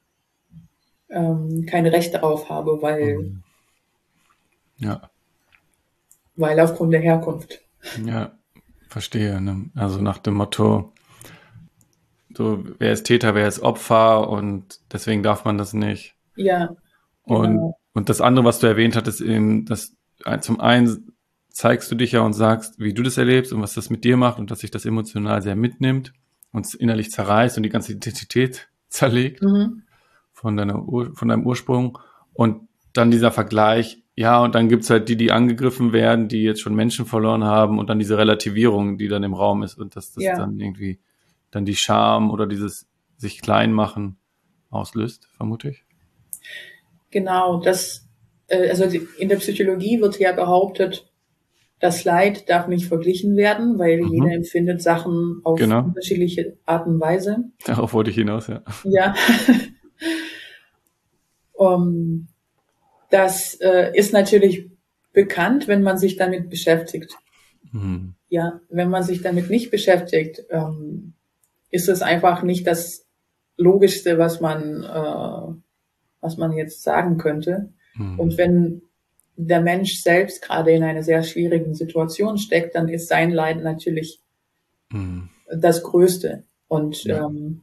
ähm, keine Rechte darauf habe, weil, mhm. ja. weil aufgrund der Herkunft. Ja, verstehe. Ne? Also nach dem Motto, so, wer ist Täter, wer ist Opfer und deswegen darf man das nicht. Ja. Genau. Und, und das andere, was du erwähnt hattest, eben, dass zum einen zeigst du dich ja und sagst, wie du das erlebst und was das mit dir macht und dass sich das emotional sehr mitnimmt und es innerlich zerreißt und die ganze Identität zerlegt mhm. von deiner Ur, von deinem Ursprung. Und dann dieser Vergleich, ja, und dann gibt's halt die, die angegriffen werden, die jetzt schon Menschen verloren haben und dann diese Relativierung, die dann im Raum ist und dass das ja. dann irgendwie dann die Scham oder dieses sich klein machen auslöst, vermute ich. Genau, das, äh, also in der Psychologie wird ja behauptet, das Leid darf nicht verglichen werden, weil mhm. jeder empfindet Sachen auf genau. unterschiedliche Art und Weise. Darauf wollte ich hinaus, ja. Ja. um, das äh, ist natürlich bekannt, wenn man sich damit beschäftigt. Mhm. Ja, wenn man sich damit nicht beschäftigt, ähm, ist es einfach nicht das Logischste, was man, äh, was man jetzt sagen könnte. Mhm. Und wenn der Mensch selbst gerade in einer sehr schwierigen Situation steckt, dann ist sein Leid natürlich mhm. das Größte. Und ja. ähm,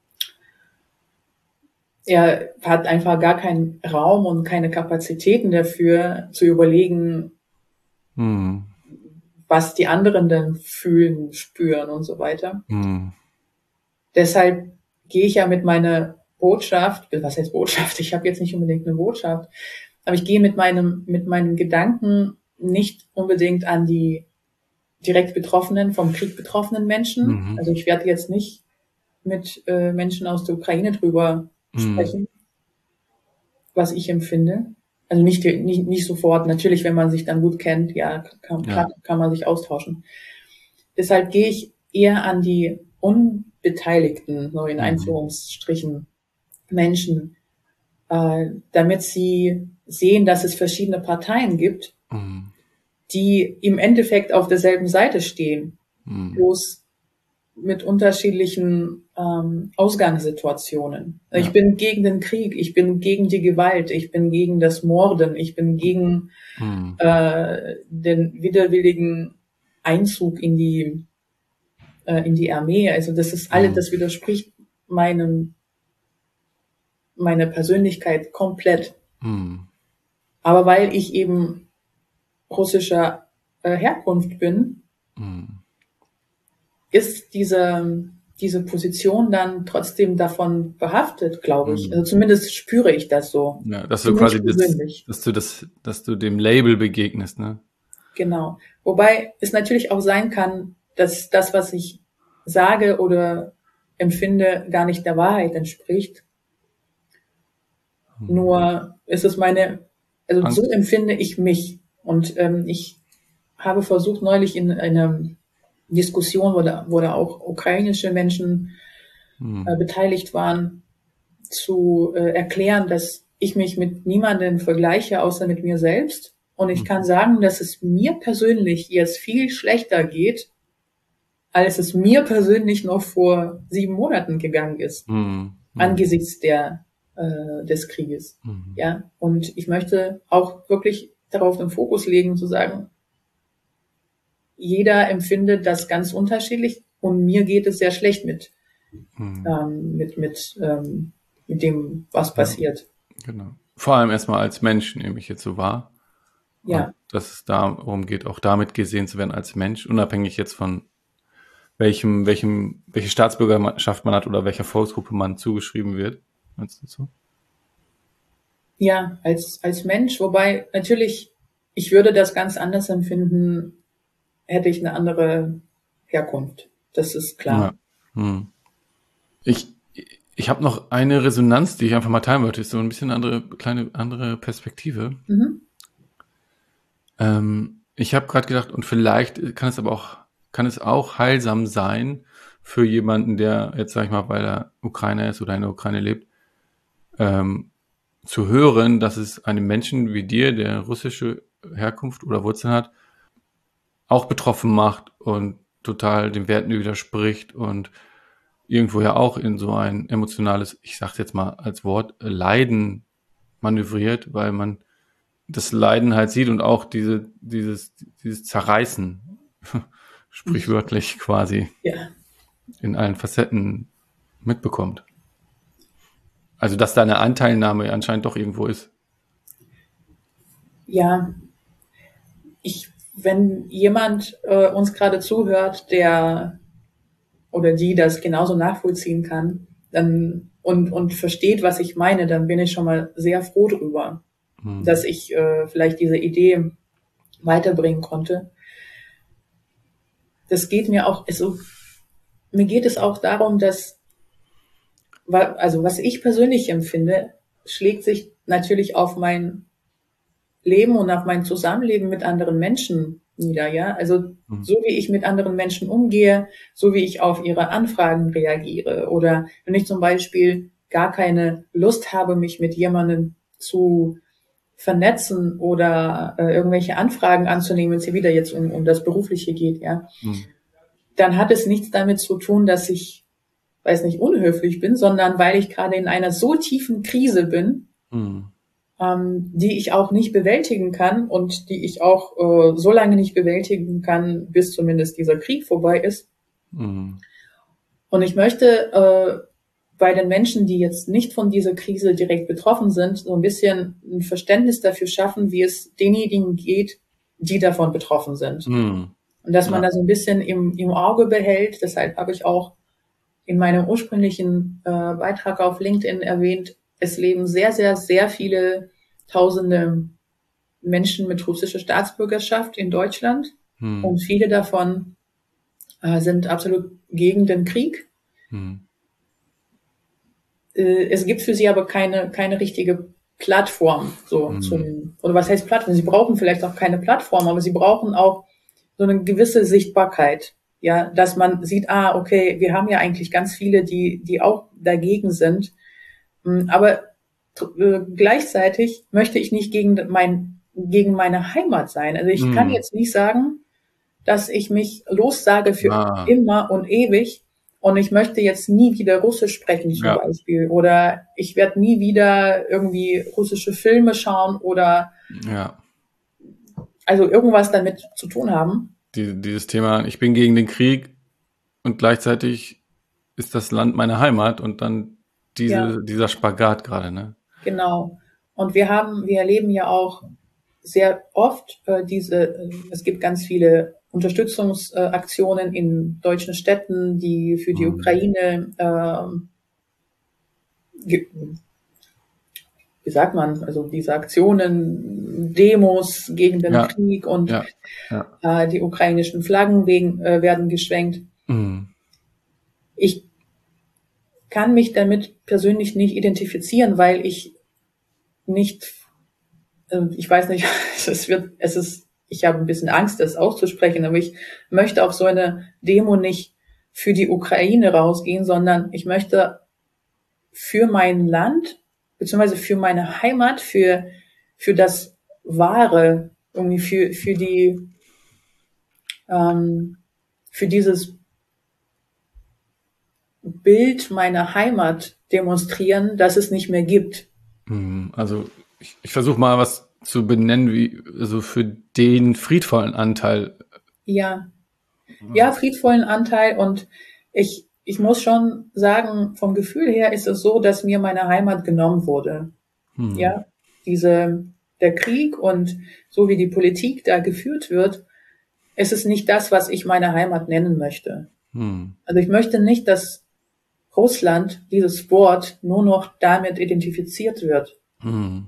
er hat einfach gar keinen Raum und keine Kapazitäten dafür, zu überlegen, mhm. was die anderen denn fühlen, spüren und so weiter. Mhm. Deshalb gehe ich ja mit meiner Botschaft, was heißt Botschaft? Ich habe jetzt nicht unbedingt eine Botschaft, aber ich gehe mit meinem mit meinem Gedanken nicht unbedingt an die direkt betroffenen, vom Krieg betroffenen Menschen. Mhm. Also ich werde jetzt nicht mit äh, Menschen aus der Ukraine drüber mhm. sprechen, was ich empfinde. Also nicht, nicht nicht sofort. Natürlich, wenn man sich dann gut kennt, ja, kann, ja. Kann, kann man sich austauschen. Deshalb gehe ich eher an die Unbeteiligten, so in mhm. Einführungsstrichen, Menschen, äh, damit sie sehen, dass es verschiedene Parteien gibt, mhm. die im Endeffekt auf derselben Seite stehen, mhm. bloß mit unterschiedlichen ähm, Ausgangssituationen. Ja. Ich bin gegen den Krieg, ich bin gegen die Gewalt, ich bin gegen das Morden, ich bin gegen mhm. äh, den widerwilligen Einzug in die äh, in die Armee. Also das ist alles, mhm. das widerspricht meinem meiner Persönlichkeit komplett. Mhm. Aber weil ich eben russischer äh, Herkunft bin, mhm. ist diese, diese Position dann trotzdem davon behaftet, glaube ich. Mhm. Also zumindest spüre ich das so. Ja, dass du quasi das, dass du das, dass du dem Label begegnest, ne? Genau. Wobei es natürlich auch sein kann, dass das, was ich sage oder empfinde, gar nicht der Wahrheit entspricht. Hm. Nur ist es meine, also Angst. So empfinde ich mich. Und ähm, ich habe versucht, neulich in einer Diskussion, wo da, wo da auch ukrainische Menschen hm. äh, beteiligt waren, zu äh, erklären, dass ich mich mit niemandem vergleiche, außer mit mir selbst. Und ich hm. kann sagen, dass es mir persönlich jetzt viel schlechter geht, als es mir persönlich noch vor sieben Monaten gegangen ist, hm. Hm. angesichts der äh, des Krieges. Hm. Ja, und ich möchte auch wirklich darauf den Fokus legen, zu sagen, jeder empfindet das ganz unterschiedlich und mir geht es sehr schlecht mit, hm. ähm, mit, mit, ähm, mit dem, was passiert. Ja, genau. Vor allem erstmal als Mensch nehme ich jetzt so wahr. Ja. Und dass es darum geht, auch damit gesehen zu werden als Mensch, unabhängig jetzt von welchem, welchem, welche Staatsbürgerschaft man hat oder welcher Volksgruppe man zugeschrieben wird. Meinst du so? Ja, als, als Mensch, wobei natürlich, ich würde das ganz anders empfinden, hätte ich eine andere Herkunft. Das ist klar. Ja. Hm. Ich, ich habe noch eine Resonanz, die ich einfach mal teilen wollte. Ist so ein bisschen eine andere, kleine, andere Perspektive. Mhm. Ähm, ich habe gerade gedacht, und vielleicht kann es aber auch, kann es auch heilsam sein für jemanden, der jetzt, sag ich mal, bei der Ukraine ist oder in der Ukraine lebt, ähm, zu hören, dass es einem Menschen wie dir, der russische Herkunft oder Wurzeln hat, auch betroffen macht und total den Werten widerspricht und irgendwo ja auch in so ein emotionales, ich sag's jetzt mal als Wort, Leiden manövriert, weil man das Leiden halt sieht und auch diese, dieses, dieses Zerreißen, sprichwörtlich quasi, ja. in allen Facetten mitbekommt. Also, dass da eine Anteilnahme anscheinend doch irgendwo ist. Ja, ich, wenn jemand äh, uns gerade zuhört, der oder die das genauso nachvollziehen kann, dann und und versteht, was ich meine, dann bin ich schon mal sehr froh drüber, hm. dass ich äh, vielleicht diese Idee weiterbringen konnte. Das geht mir auch, also mir geht es auch darum, dass also was ich persönlich empfinde, schlägt sich natürlich auf mein Leben und auf mein Zusammenleben mit anderen Menschen nieder, ja. Also mhm. so wie ich mit anderen Menschen umgehe, so wie ich auf ihre Anfragen reagiere oder wenn ich zum Beispiel gar keine Lust habe, mich mit jemandem zu vernetzen oder äh, irgendwelche Anfragen anzunehmen, wenn es hier wieder jetzt um, um das Berufliche geht, ja, mhm. dann hat es nichts damit zu tun, dass ich weiß nicht, unhöflich bin, sondern weil ich gerade in einer so tiefen Krise bin, mhm. ähm, die ich auch nicht bewältigen kann und die ich auch äh, so lange nicht bewältigen kann, bis zumindest dieser Krieg vorbei ist. Mhm. Und ich möchte äh, bei den Menschen, die jetzt nicht von dieser Krise direkt betroffen sind, so ein bisschen ein Verständnis dafür schaffen, wie es denjenigen geht, die davon betroffen sind. Mhm. Und dass man ja. da so ein bisschen im, im Auge behält. Deshalb habe ich auch in meinem ursprünglichen äh, Beitrag auf LinkedIn erwähnt, es leben sehr, sehr, sehr viele tausende Menschen mit russischer Staatsbürgerschaft in Deutschland. Hm. Und viele davon äh, sind absolut gegen den Krieg. Hm. Äh, es gibt für sie aber keine, keine richtige Plattform. So hm. zum, oder was heißt Plattform? Sie brauchen vielleicht auch keine Plattform, aber sie brauchen auch so eine gewisse Sichtbarkeit. Ja, dass man sieht, ah, okay, wir haben ja eigentlich ganz viele, die, die auch dagegen sind. Aber äh, gleichzeitig möchte ich nicht gegen mein, gegen meine Heimat sein. Also ich mm. kann jetzt nicht sagen, dass ich mich lossage für ah. immer und ewig und ich möchte jetzt nie wieder Russisch sprechen zum ja. Beispiel oder ich werde nie wieder irgendwie russische Filme schauen oder ja. also irgendwas damit zu tun haben. Die, dieses Thema, ich bin gegen den Krieg und gleichzeitig ist das Land meine Heimat und dann diese, ja. dieser Spagat gerade, ne? Genau. Und wir haben, wir erleben ja auch sehr oft äh, diese, äh, es gibt ganz viele Unterstützungsaktionen äh, in deutschen Städten, die für die mhm. Ukraine äh, ge- wie sagt man, also diese Aktionen, Demos gegen den Ja. Krieg und Ja. Ja. äh, die ukrainischen Flaggen wegen, äh, werden geschwenkt. Mhm. Ich kann mich damit persönlich nicht identifizieren, weil ich nicht, äh, ich weiß nicht, es wird, es ist, ich habe ein bisschen Angst, das auszusprechen, aber ich möchte auf so eine Demo nicht für die Ukraine rausgehen, sondern ich möchte für mein Land, beziehungsweise für meine Heimat, für, für das Wahre, irgendwie für, für die, ähm, für dieses Bild meiner Heimat demonstrieren, dass es nicht mehr gibt. Also ich, ich versuche mal was zu benennen, wie also für den friedvollen Anteil. Ja, ja, friedvollen Anteil, und ich ich muss schon sagen, vom Gefühl her ist es so, dass mir meine Heimat genommen wurde. Hm. Ja, diese der Krieg und so wie die Politik da geführt wird, es ist nicht das, was ich meine Heimat nennen möchte. Hm. Also ich möchte nicht, dass Russland, dieses Wort, nur noch damit identifiziert wird. Hm.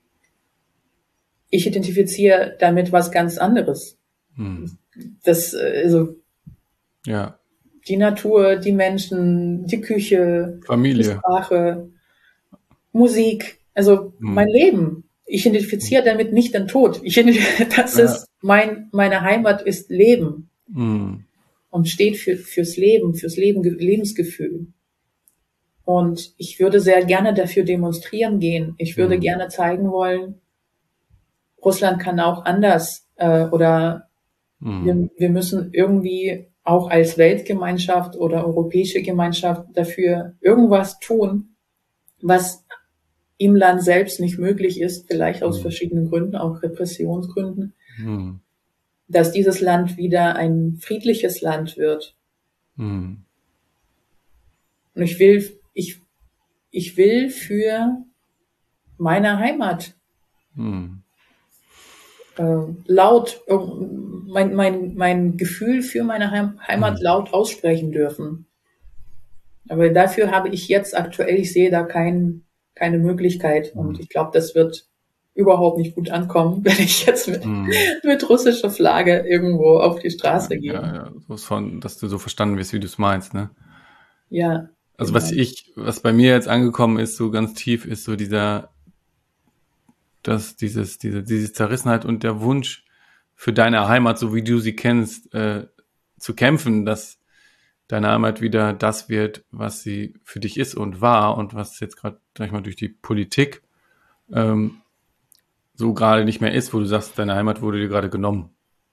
Ich identifiziere damit was ganz anderes. Hm. Das, also, ja. Die Natur, die Menschen, die Küche, Familie, die Sprache, Musik, also hm. mein Leben. Ich identifiziere damit nicht den Tod. Ich das ja. ist mein, meine Heimat ist Leben. Hm. Und steht für, fürs Leben, fürs Leben, Lebensgefühl. Und ich würde sehr gerne dafür demonstrieren gehen. Ich würde hm. gerne zeigen wollen, Russland kann auch anders, äh, oder hm. wir, wir müssen irgendwie auch als Weltgemeinschaft oder europäische Gemeinschaft dafür irgendwas tun, was im Land selbst nicht möglich ist, vielleicht aus hm. verschiedenen Gründen, auch Repressionsgründen, hm. dass dieses Land wieder ein friedliches Land wird. Hm. Und ich will, ich, ich will für meine Heimat hm. äh, laut, äh, mein, mein, mein Gefühl für meine Heim, Heimat hm. laut aussprechen dürfen. Aber dafür habe ich jetzt aktuell, ich sehe da kein, keine Möglichkeit. Hm. Und ich glaube, das wird überhaupt nicht gut ankommen, wenn ich jetzt mit, hm. mit russischer Flagge irgendwo auf die Straße ja, gehe. Ja, ja, so von, dass du so verstanden wirst, wie du es meinst, ne? Ja. Also genau. was ich, was bei mir jetzt angekommen ist, so ganz tief, ist so dieser, dass dieses, diese, diese Zerrissenheit und der Wunsch für deine Heimat, so wie du sie kennst, äh, zu kämpfen, dass deine Heimat wieder das wird, was sie für dich ist und war und was jetzt gerade, sag ich mal, durch die Politik ähm, so gerade nicht mehr ist, wo du sagst, deine Heimat wurde dir gerade genommen.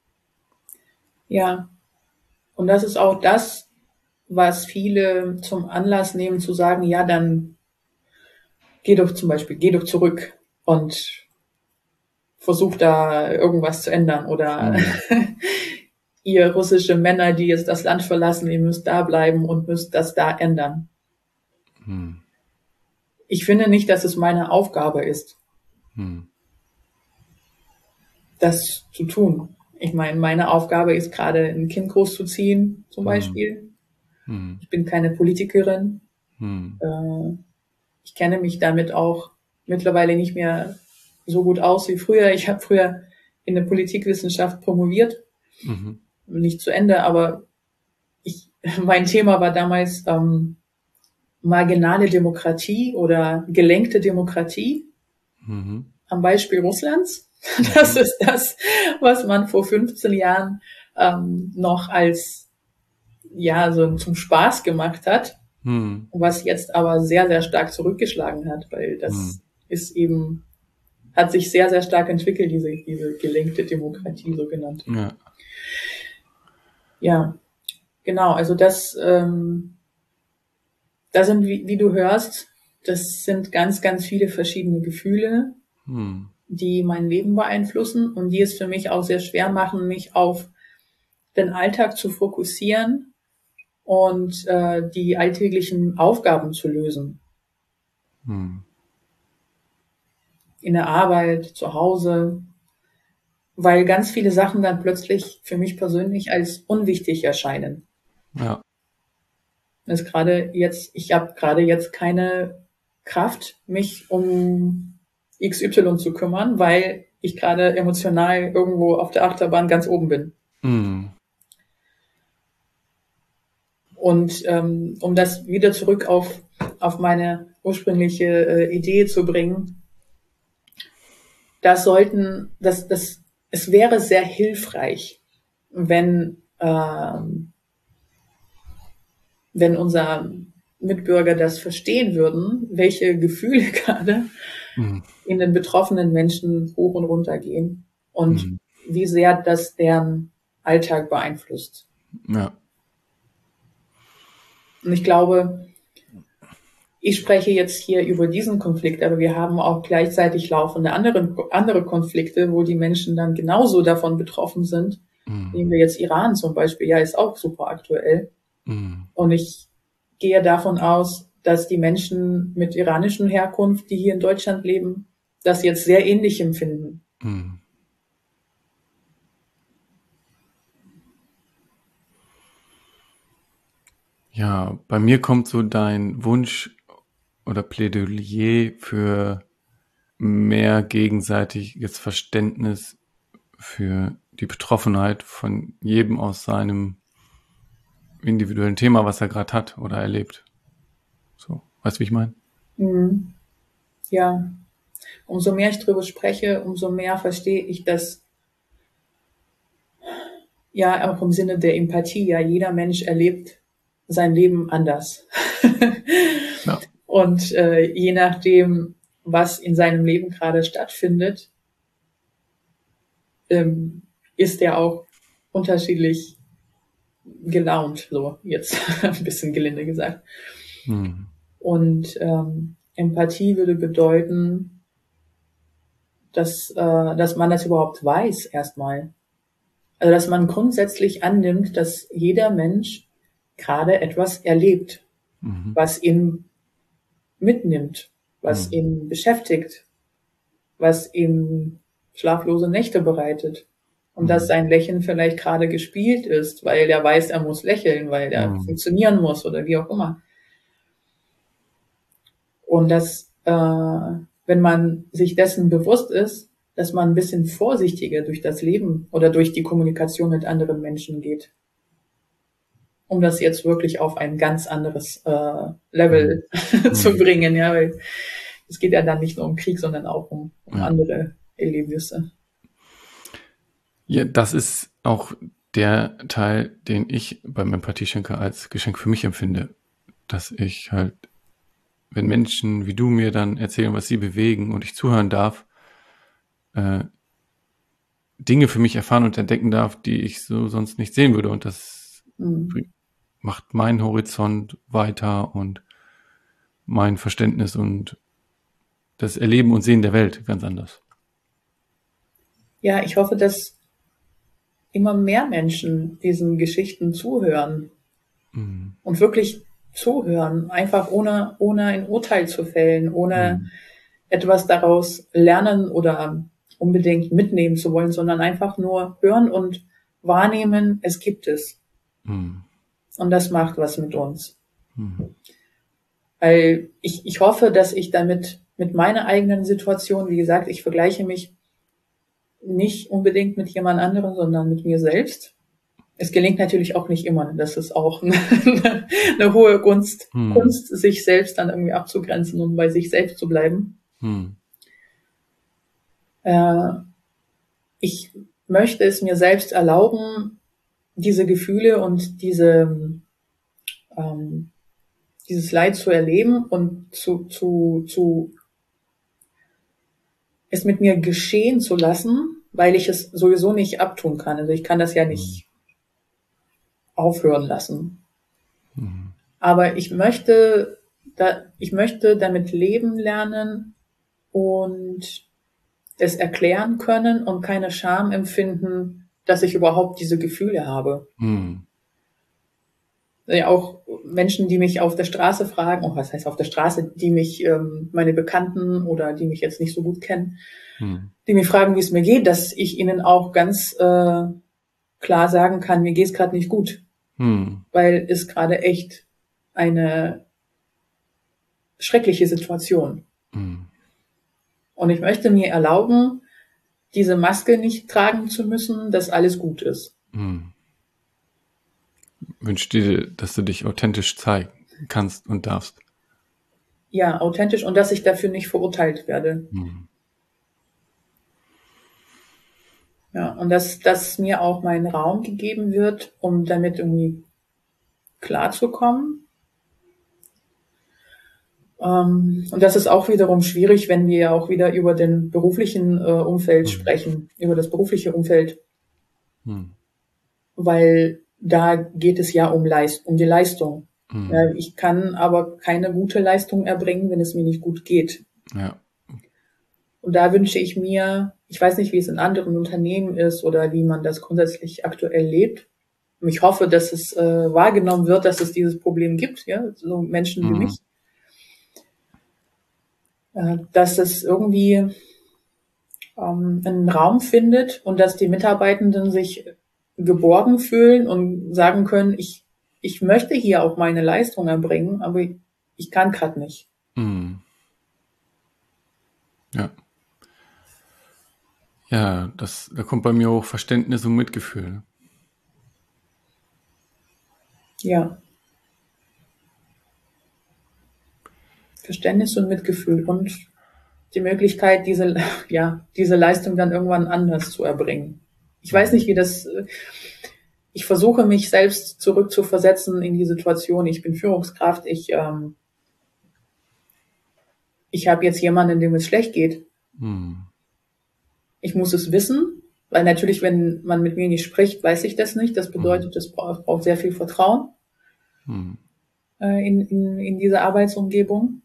Ja, und das ist auch das, was viele zum Anlass nehmen, zu sagen, ja, dann geh doch zum Beispiel, geh doch zurück und versuch da irgendwas zu ändern. Oder mhm. ihr russische Männer, die jetzt das Land verlassen, ihr müsst da bleiben und müsst das da ändern. Mhm. Ich finde nicht, dass es meine Aufgabe ist, mhm. das zu tun. Ich meine, meine Aufgabe ist gerade, ein Kind großzuziehen, zum Beispiel. Mhm. Ich bin keine Politikerin. Mhm. Äh, ich kenne mich damit auch mittlerweile nicht mehr so gut aus wie früher. Ich habe früher in der Politikwissenschaft promoviert. Mhm. Nicht zu Ende, aber ich, mein Thema war damals ähm, marginale Demokratie oder gelenkte Demokratie mhm. am Beispiel Russlands. Das ist das, was man vor fünfzehn Jahren ähm, noch als, ja, so zum Spaß gemacht hat, mhm. was jetzt aber sehr, sehr stark zurückgeschlagen hat, weil das mhm. ist eben, hat sich sehr, sehr stark entwickelt, diese, diese gelenkte Demokratie, so genannt. Ja, ja genau, also das, ähm, da sind, wie, wie du hörst, das sind ganz, ganz viele verschiedene Gefühle, mhm. die mein Leben beeinflussen und die es für mich auch sehr schwer machen, mich auf den Alltag zu fokussieren und äh, die alltäglichen Aufgaben zu lösen. Hm. In der Arbeit, zu Hause, weil ganz viele Sachen dann plötzlich für mich persönlich als unwichtig erscheinen. Ja. Das ist gerade jetzt, ich habe gerade jetzt keine Kraft, mich um X Y zu kümmern, weil ich gerade emotional irgendwo auf der Achterbahn ganz oben bin. Mhm. Und ähm, um das wieder zurück auf, auf meine ursprüngliche äh, Idee zu bringen, das sollten, das, das, es wäre sehr hilfreich, wenn, ähm, wenn unser Mitbürger das verstehen würden, welche Gefühle gerade mhm. in den betroffenen Menschen hoch und runter gehen und mhm. wie sehr das deren Alltag beeinflusst. Ja. Und ich glaube, ich spreche jetzt hier über diesen Konflikt, aber wir haben auch gleichzeitig laufende andere, andere Konflikte, wo die Menschen dann genauso davon betroffen sind. Mhm. Nehmen wir jetzt Iran zum Beispiel, ja, ist auch super aktuell. Mhm. Und ich gehe davon aus, dass die Menschen mit iranischer Herkunft, die hier in Deutschland leben, das jetzt sehr ähnlich empfinden. Mhm. Ja, bei mir kommt so dein Wunsch oder Plädoyer für mehr gegenseitiges Verständnis für die Betroffenheit von jedem aus seinem individuellen Thema, was er gerade hat oder erlebt. So, weißt du, wie ich meine? Mhm. Ja, umso mehr ich drüber spreche, umso mehr verstehe ich, dass ja auch im Sinne der Empathie, ja, jeder Mensch erlebt sein Leben anders. Ja. Und äh, je nachdem, was in seinem Leben gerade stattfindet, ähm, ist er auch unterschiedlich gelaunt, so jetzt ein bisschen gelinde gesagt. Hm. Und ähm, Empathie würde bedeuten, dass, äh, dass man das überhaupt weiß erstmal. Also dass man grundsätzlich annimmt, dass jeder Mensch gerade etwas erlebt, mhm. was ihn mitnimmt, was mhm. ihn beschäftigt, was ihm schlaflose Nächte bereitet. Und mhm. dass sein Lächeln vielleicht gerade gespielt ist, weil er weiß, er muss lächeln, weil er mhm. funktionieren muss oder wie auch immer. Und dass, äh, wenn man sich dessen bewusst ist, dass man ein bisschen vorsichtiger durch das Leben oder durch die Kommunikation mit anderen Menschen geht. Um das jetzt wirklich auf ein ganz anderes äh, Level mhm. zu bringen, ja, weil es geht ja dann nicht nur um Krieg, sondern auch um, um ja. andere Erlebnisse. Ja, das ist auch der Teil, den ich beim Empathieschenker als Geschenk für mich empfinde, dass ich halt, wenn Menschen wie du mir dann erzählen, was sie bewegen und ich zuhören darf, äh, Dinge für mich erfahren und entdecken darf, die ich so sonst nicht sehen würde. Und das mhm. macht meinen Horizont weiter und mein Verständnis und das Erleben und Sehen der Welt ganz anders. Ja, ich hoffe, dass immer mehr Menschen diesen Geschichten zuhören mhm. und wirklich zuhören, einfach ohne, ohne ein Urteil zu fällen, ohne mhm. etwas daraus lernen oder unbedingt mitnehmen zu wollen, sondern einfach nur hören und wahrnehmen, es gibt es. Mhm. Und das macht was mit uns. Mhm. Weil ich, ich hoffe, dass ich damit mit meiner eigenen Situation, wie gesagt, ich vergleiche mich nicht unbedingt mit jemand anderem, sondern mit mir selbst. Es gelingt natürlich auch nicht immer. Das ist auch eine, eine hohe Kunst, hm. Kunst, sich selbst dann irgendwie abzugrenzen und bei sich selbst zu bleiben. Hm. Äh, ich möchte es mir selbst erlauben, diese Gefühle und diese, ähm, dieses Leid zu erleben und zu, zu, zu, es mit mir geschehen zu lassen, weil ich es sowieso nicht abtun kann. Also ich kann das ja nicht aufhören lassen. Mhm. Aber ich möchte, da, ich möchte damit leben lernen und es erklären können und keine Scham empfinden, dass ich überhaupt diese Gefühle habe. Mhm. Ja, auch Menschen, die mich auf der Straße fragen, oh, was heißt auf der Straße, die mich, ähm, meine Bekannten oder die mich jetzt nicht so gut kennen, mhm. die mich fragen, wie es mir geht, dass ich ihnen auch ganz äh, klar sagen kann, mir geht's gerade nicht gut. Hm. Weil es gerade echt eine schreckliche Situation. Hm. Und ich möchte mir erlauben, diese Maske nicht tragen zu müssen, dass alles gut ist. Hm. Wünsch dir, dass du dich authentisch zeigen kannst und darfst. Ja, authentisch und dass ich dafür nicht verurteilt werde. Hm. Ja, und dass, dass mir auch mein Raum gegeben wird, um damit irgendwie klarzukommen. Ähm, und das ist auch wiederum schwierig, wenn wir auch wieder über den beruflichen äh, Umfeld hm. sprechen, über das berufliche Umfeld. Hm. Weil da geht es ja um Leist, um die Leistung. Hm. Ja, ich kann aber keine gute Leistung erbringen, wenn es mir nicht gut geht. Ja. Und da wünsche ich mir, ich weiß nicht, wie es in anderen Unternehmen ist oder wie man das grundsätzlich aktuell lebt. Und ich hoffe, dass es äh, wahrgenommen wird, dass es dieses Problem gibt, ja, so Menschen wie mhm. mich. Äh, dass es irgendwie ähm, einen Raum findet und dass die Mitarbeitenden sich geborgen fühlen und sagen können, ich, ich möchte hier auch meine Leistung erbringen, aber ich, ich kann gerade nicht. Mhm. Ja. Ja, das, da kommt bei mir auch Verständnis und Mitgefühl. Ja. Verständnis und Mitgefühl und die Möglichkeit, diese, ja, diese Leistung dann irgendwann anders zu erbringen. Ich weiß nicht, wie das, ich versuche mich selbst zurückzuversetzen in die Situation. Ich bin Führungskraft, ich, ähm, ich habe jetzt jemanden, dem es schlecht geht. Hm. Ich muss es wissen, weil natürlich, wenn man mit mir nicht spricht, weiß ich das nicht. Das bedeutet, es braucht, braucht sehr viel Vertrauen hm. äh, in, in, in diese Arbeitsumgebung.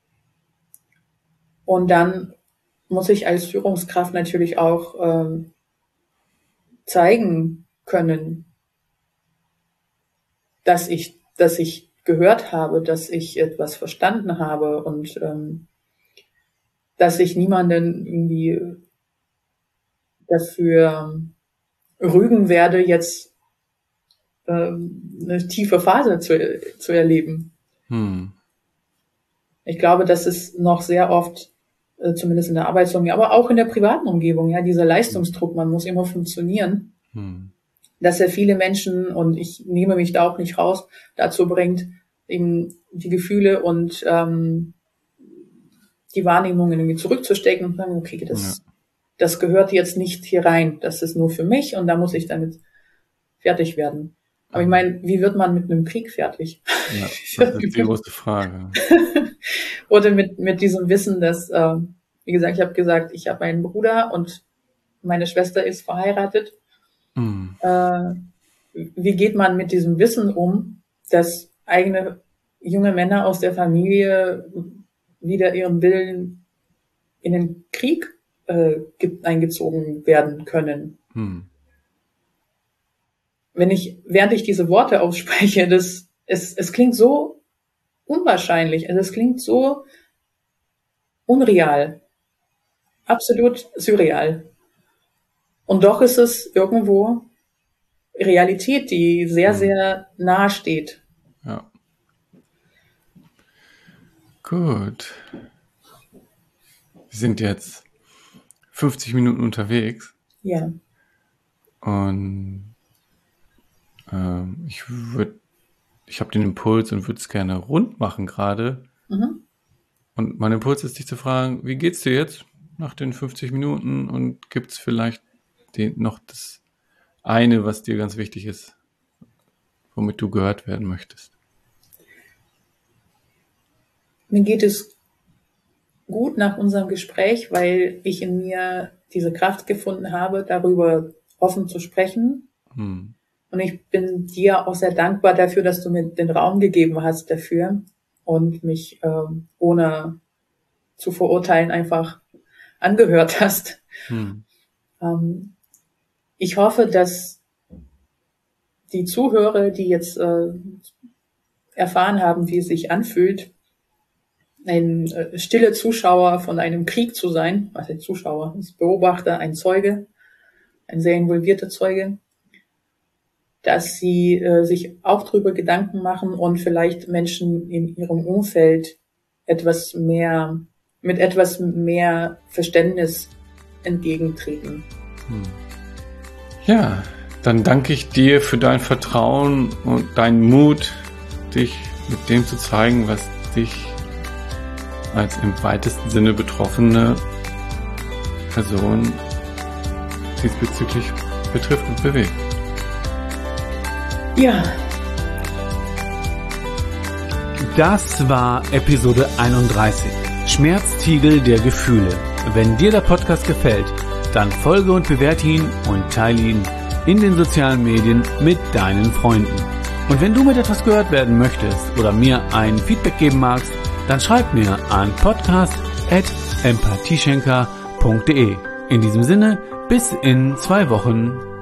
Und dann muss ich als Führungskraft natürlich auch ähm, zeigen können, dass ich, dass ich gehört habe, dass ich etwas verstanden habe und ähm, dass ich niemanden irgendwie dafür rügen werde, jetzt ähm, eine tiefe Phase zu, zu erleben. Hm. Ich glaube, das ist noch sehr oft, äh, zumindest in der Arbeitsumgebung, aber auch in der privaten Umgebung, ja, dieser Leistungsdruck, man muss immer funktionieren, hm. dass er viele Menschen, und ich nehme mich da auch nicht raus, dazu bringt, eben die Gefühle und ähm, die Wahrnehmungen irgendwie zurückzustecken und sagen, okay, das, ja. das gehört jetzt nicht hier rein, das ist nur für mich und da muss ich damit fertig werden. Aber ich meine, wie wird man mit einem Krieg fertig? Ja, das ist die große Frage. Oder mit mit diesem Wissen, dass, äh, wie gesagt, ich habe gesagt, ich habe einen Bruder und meine Schwester ist verheiratet. Mhm. Äh, wie geht man mit diesem Wissen um, dass eigene junge Männer aus der Familie wieder ihren Willen in den Krieg äh, eingezogen werden können? Mhm. Wenn ich, während ich diese Worte ausspreche, das, es, es klingt so unwahrscheinlich, also es klingt so unreal, absolut surreal. Und doch ist es irgendwo Realität, die sehr, sehr nahe steht. Ja. Gut. Wir sind jetzt fünfzig Minuten unterwegs. Ja. Und ähm, ich würde, ich habe den Impuls und würde es gerne rund machen gerade. Mhm. Und mein Impuls ist, dich zu fragen, wie geht's dir jetzt nach den fünfzig Minuten und gibt's vielleicht den, noch das eine, was dir ganz wichtig ist, womit du gehört werden möchtest? Mir geht es gut nach unserem Gespräch, weil ich in mir diese Kraft gefunden habe, darüber offen zu sprechen. Hm. Und ich bin dir auch sehr dankbar dafür, dass du mir den Raum gegeben hast dafür und mich äh, ohne zu verurteilen einfach angehört hast. Hm. Ähm, ich hoffe, dass die Zuhörer, die jetzt äh, erfahren haben, wie es sich anfühlt, ein äh, stille Zuschauer von einem Krieg zu sein, was ein Zuschauer, ein Beobachter, ein Zeuge, ein sehr involvierter Zeuge, dass sie äh, sich auch darüber Gedanken machen und vielleicht Menschen in ihrem Umfeld etwas mehr mit etwas mehr Verständnis entgegentreten. Ja, dann danke ich dir für dein Vertrauen und deinen Mut, dich mit dem zu zeigen, was dich als im weitesten Sinne betroffene Person diesbezüglich betrifft und bewegt. Ja. Das war Episode einunddreißig. Schmerztiegel der Gefühle. Wenn dir der Podcast gefällt, dann folge und bewerte ihn und teile ihn in den sozialen Medien mit deinen Freunden. Und wenn du mit etwas gehört werden möchtest oder mir ein Feedback geben magst, dann schreib mir an podcast at empathieschenker punkt de. In diesem Sinne, bis in zwei Wochen.